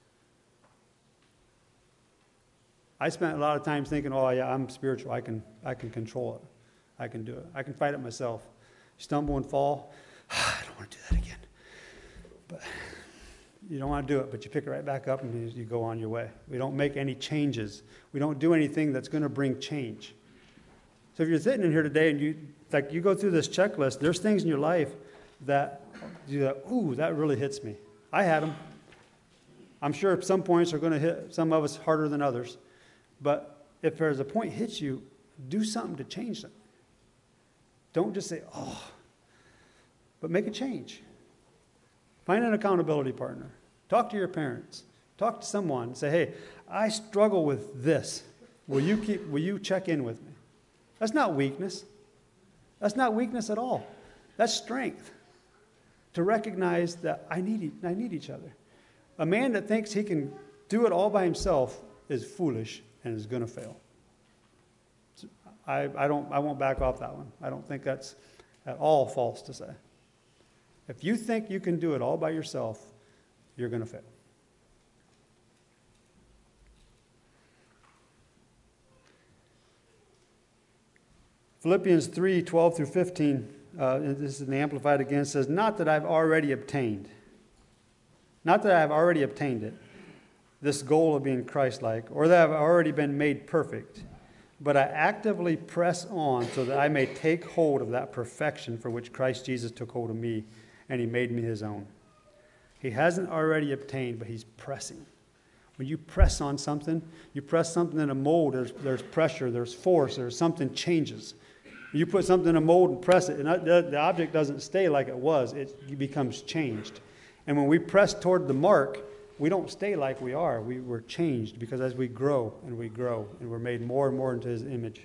I spent a lot of time thinking, oh yeah, I'm spiritual, I can control it. I can do it. I can fight it myself. Stumble and fall, I don't want to do that again. But you don't want to do it, but you pick it right back up and you go on your way. We don't make any changes. We don't do anything that's going to bring change. So if you're sitting in here today and you go through this checklist, there's things in your life that you go, ooh, that really hits me. I had them. I'm sure some points are going to hit some of us harder than others. But if there's a point hits you, do something to change them. Don't just say, oh, but make a change. Find an accountability partner. Talk to your parents. Talk to someone. Say, hey, I struggle with this. Will you check in with me? That's not weakness. That's not weakness at all. That's strength. To recognize that I need each other. A man that thinks he can do it all by himself is foolish and is going to fail. I won't back off that one. I don't think that's at all false to say. If you think you can do it all by yourself, you're going to fail. Philippians 3, 12 through 15, this is an Amplified again, says, not that I've already obtained it, this goal of being Christ-like, or that I've already been made perfect, but I actively press on so that I may take hold of that perfection for which Christ Jesus took hold of me, and he made me his own. He hasn't already obtained, but he's pressing. When you press on something, you press something in a mold, there's pressure, there's force, there's something changes. You put something in a mold and press it, and the object doesn't stay like it was. It becomes changed. And when we press toward the mark, we don't stay like we are. We're changed because as we grow, and we're made more and more into his image.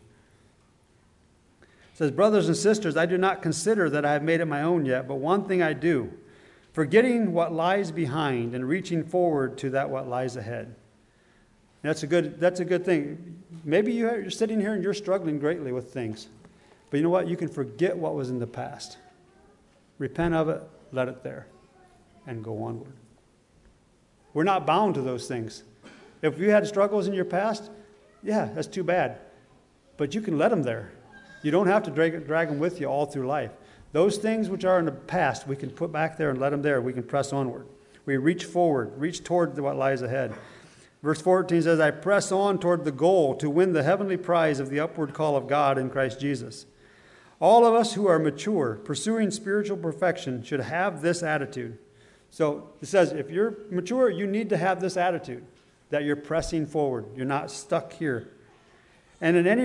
It says, brothers and sisters, I do not consider that I have made it my own yet, but one thing I do, forgetting what lies behind and reaching forward to that what lies ahead. That's a good thing. Maybe you're sitting here and you're struggling greatly with things. But you know what? You can forget what was in the past. Repent of it, let it there, and go onward. We're not bound to those things. If you had struggles in your past, yeah, that's too bad. But you can let them there. You don't have to drag them with you all through life. Those things which are in the past, we can put back there and let them there. We can press onward. We reach forward, reach toward what lies ahead. Verse 14 says, I press on toward the goal to win the heavenly prize of the upward call of God in Christ Jesus. All of us who are mature, pursuing spiritual perfection, should have this attitude. So it says, if you're mature, you need to have this attitude, that you're pressing forward. You're not stuck here. And if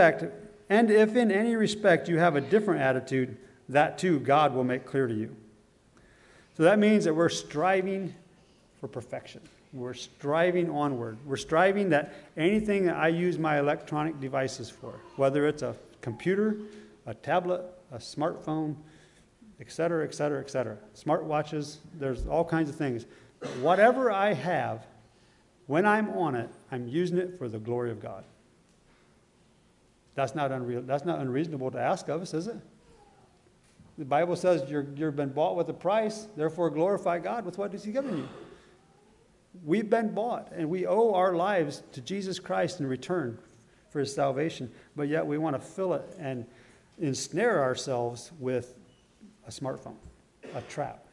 in any respect you have a different attitude, that too God will make clear to you. So that means that we're striving for perfection. We're striving onward. We're striving that anything that I use my electronic devices for, whether it's a computer, a tablet, a smartphone, etc., etc., etc. Smartwatches, there's all kinds of things. But whatever I have, When I'm on it, I'm using it for the glory of God. That's not unreasonable to ask of us, is it? The Bible says you've been bought with a price, therefore glorify God with what has He given you. We've been bought, and we owe our lives to Jesus Christ in return for His salvation, but yet we want to fill it and ensnare ourselves with a smartphone, a trap.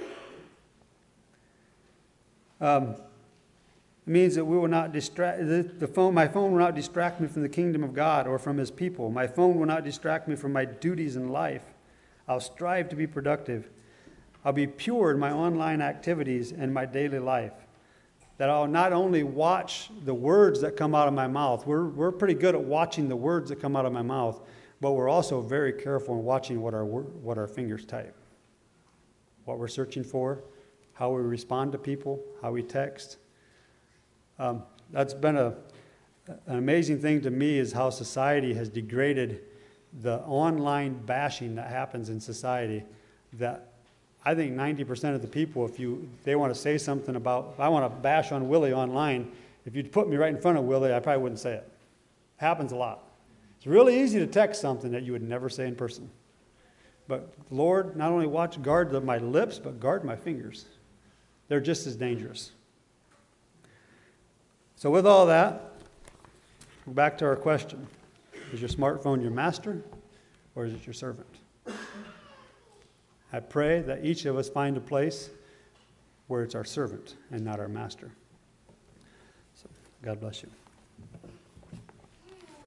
It means that we will not distract my phone will not distract me from the kingdom of God or from His people. My phone will not distract me from my duties in life. I'll strive to be productive. I'll be pure in my online activities and my daily life. That I'll not only watch the words that come out of my mouth. We're pretty good at watching the words that come out of my mouth, but we're also very careful in watching what our fingers type, what we're searching for, how we respond to people, how we text. That's been an amazing thing to me, is how society has degraded the online bashing that happens in society. That I think 90% of the people, if they want to say something about, I want to bash on Willie online, if you'd put me right in front of Willie, I probably wouldn't say it. Happens a lot. It's really easy to text something that you would never say in person. But Lord, not only guard my lips, but guard my fingers. They're just as dangerous. So with all that, back to our question. Is your smartphone your master, or is it your servant? I pray that each of us find a place where it's our servant and not our master. So, God bless you.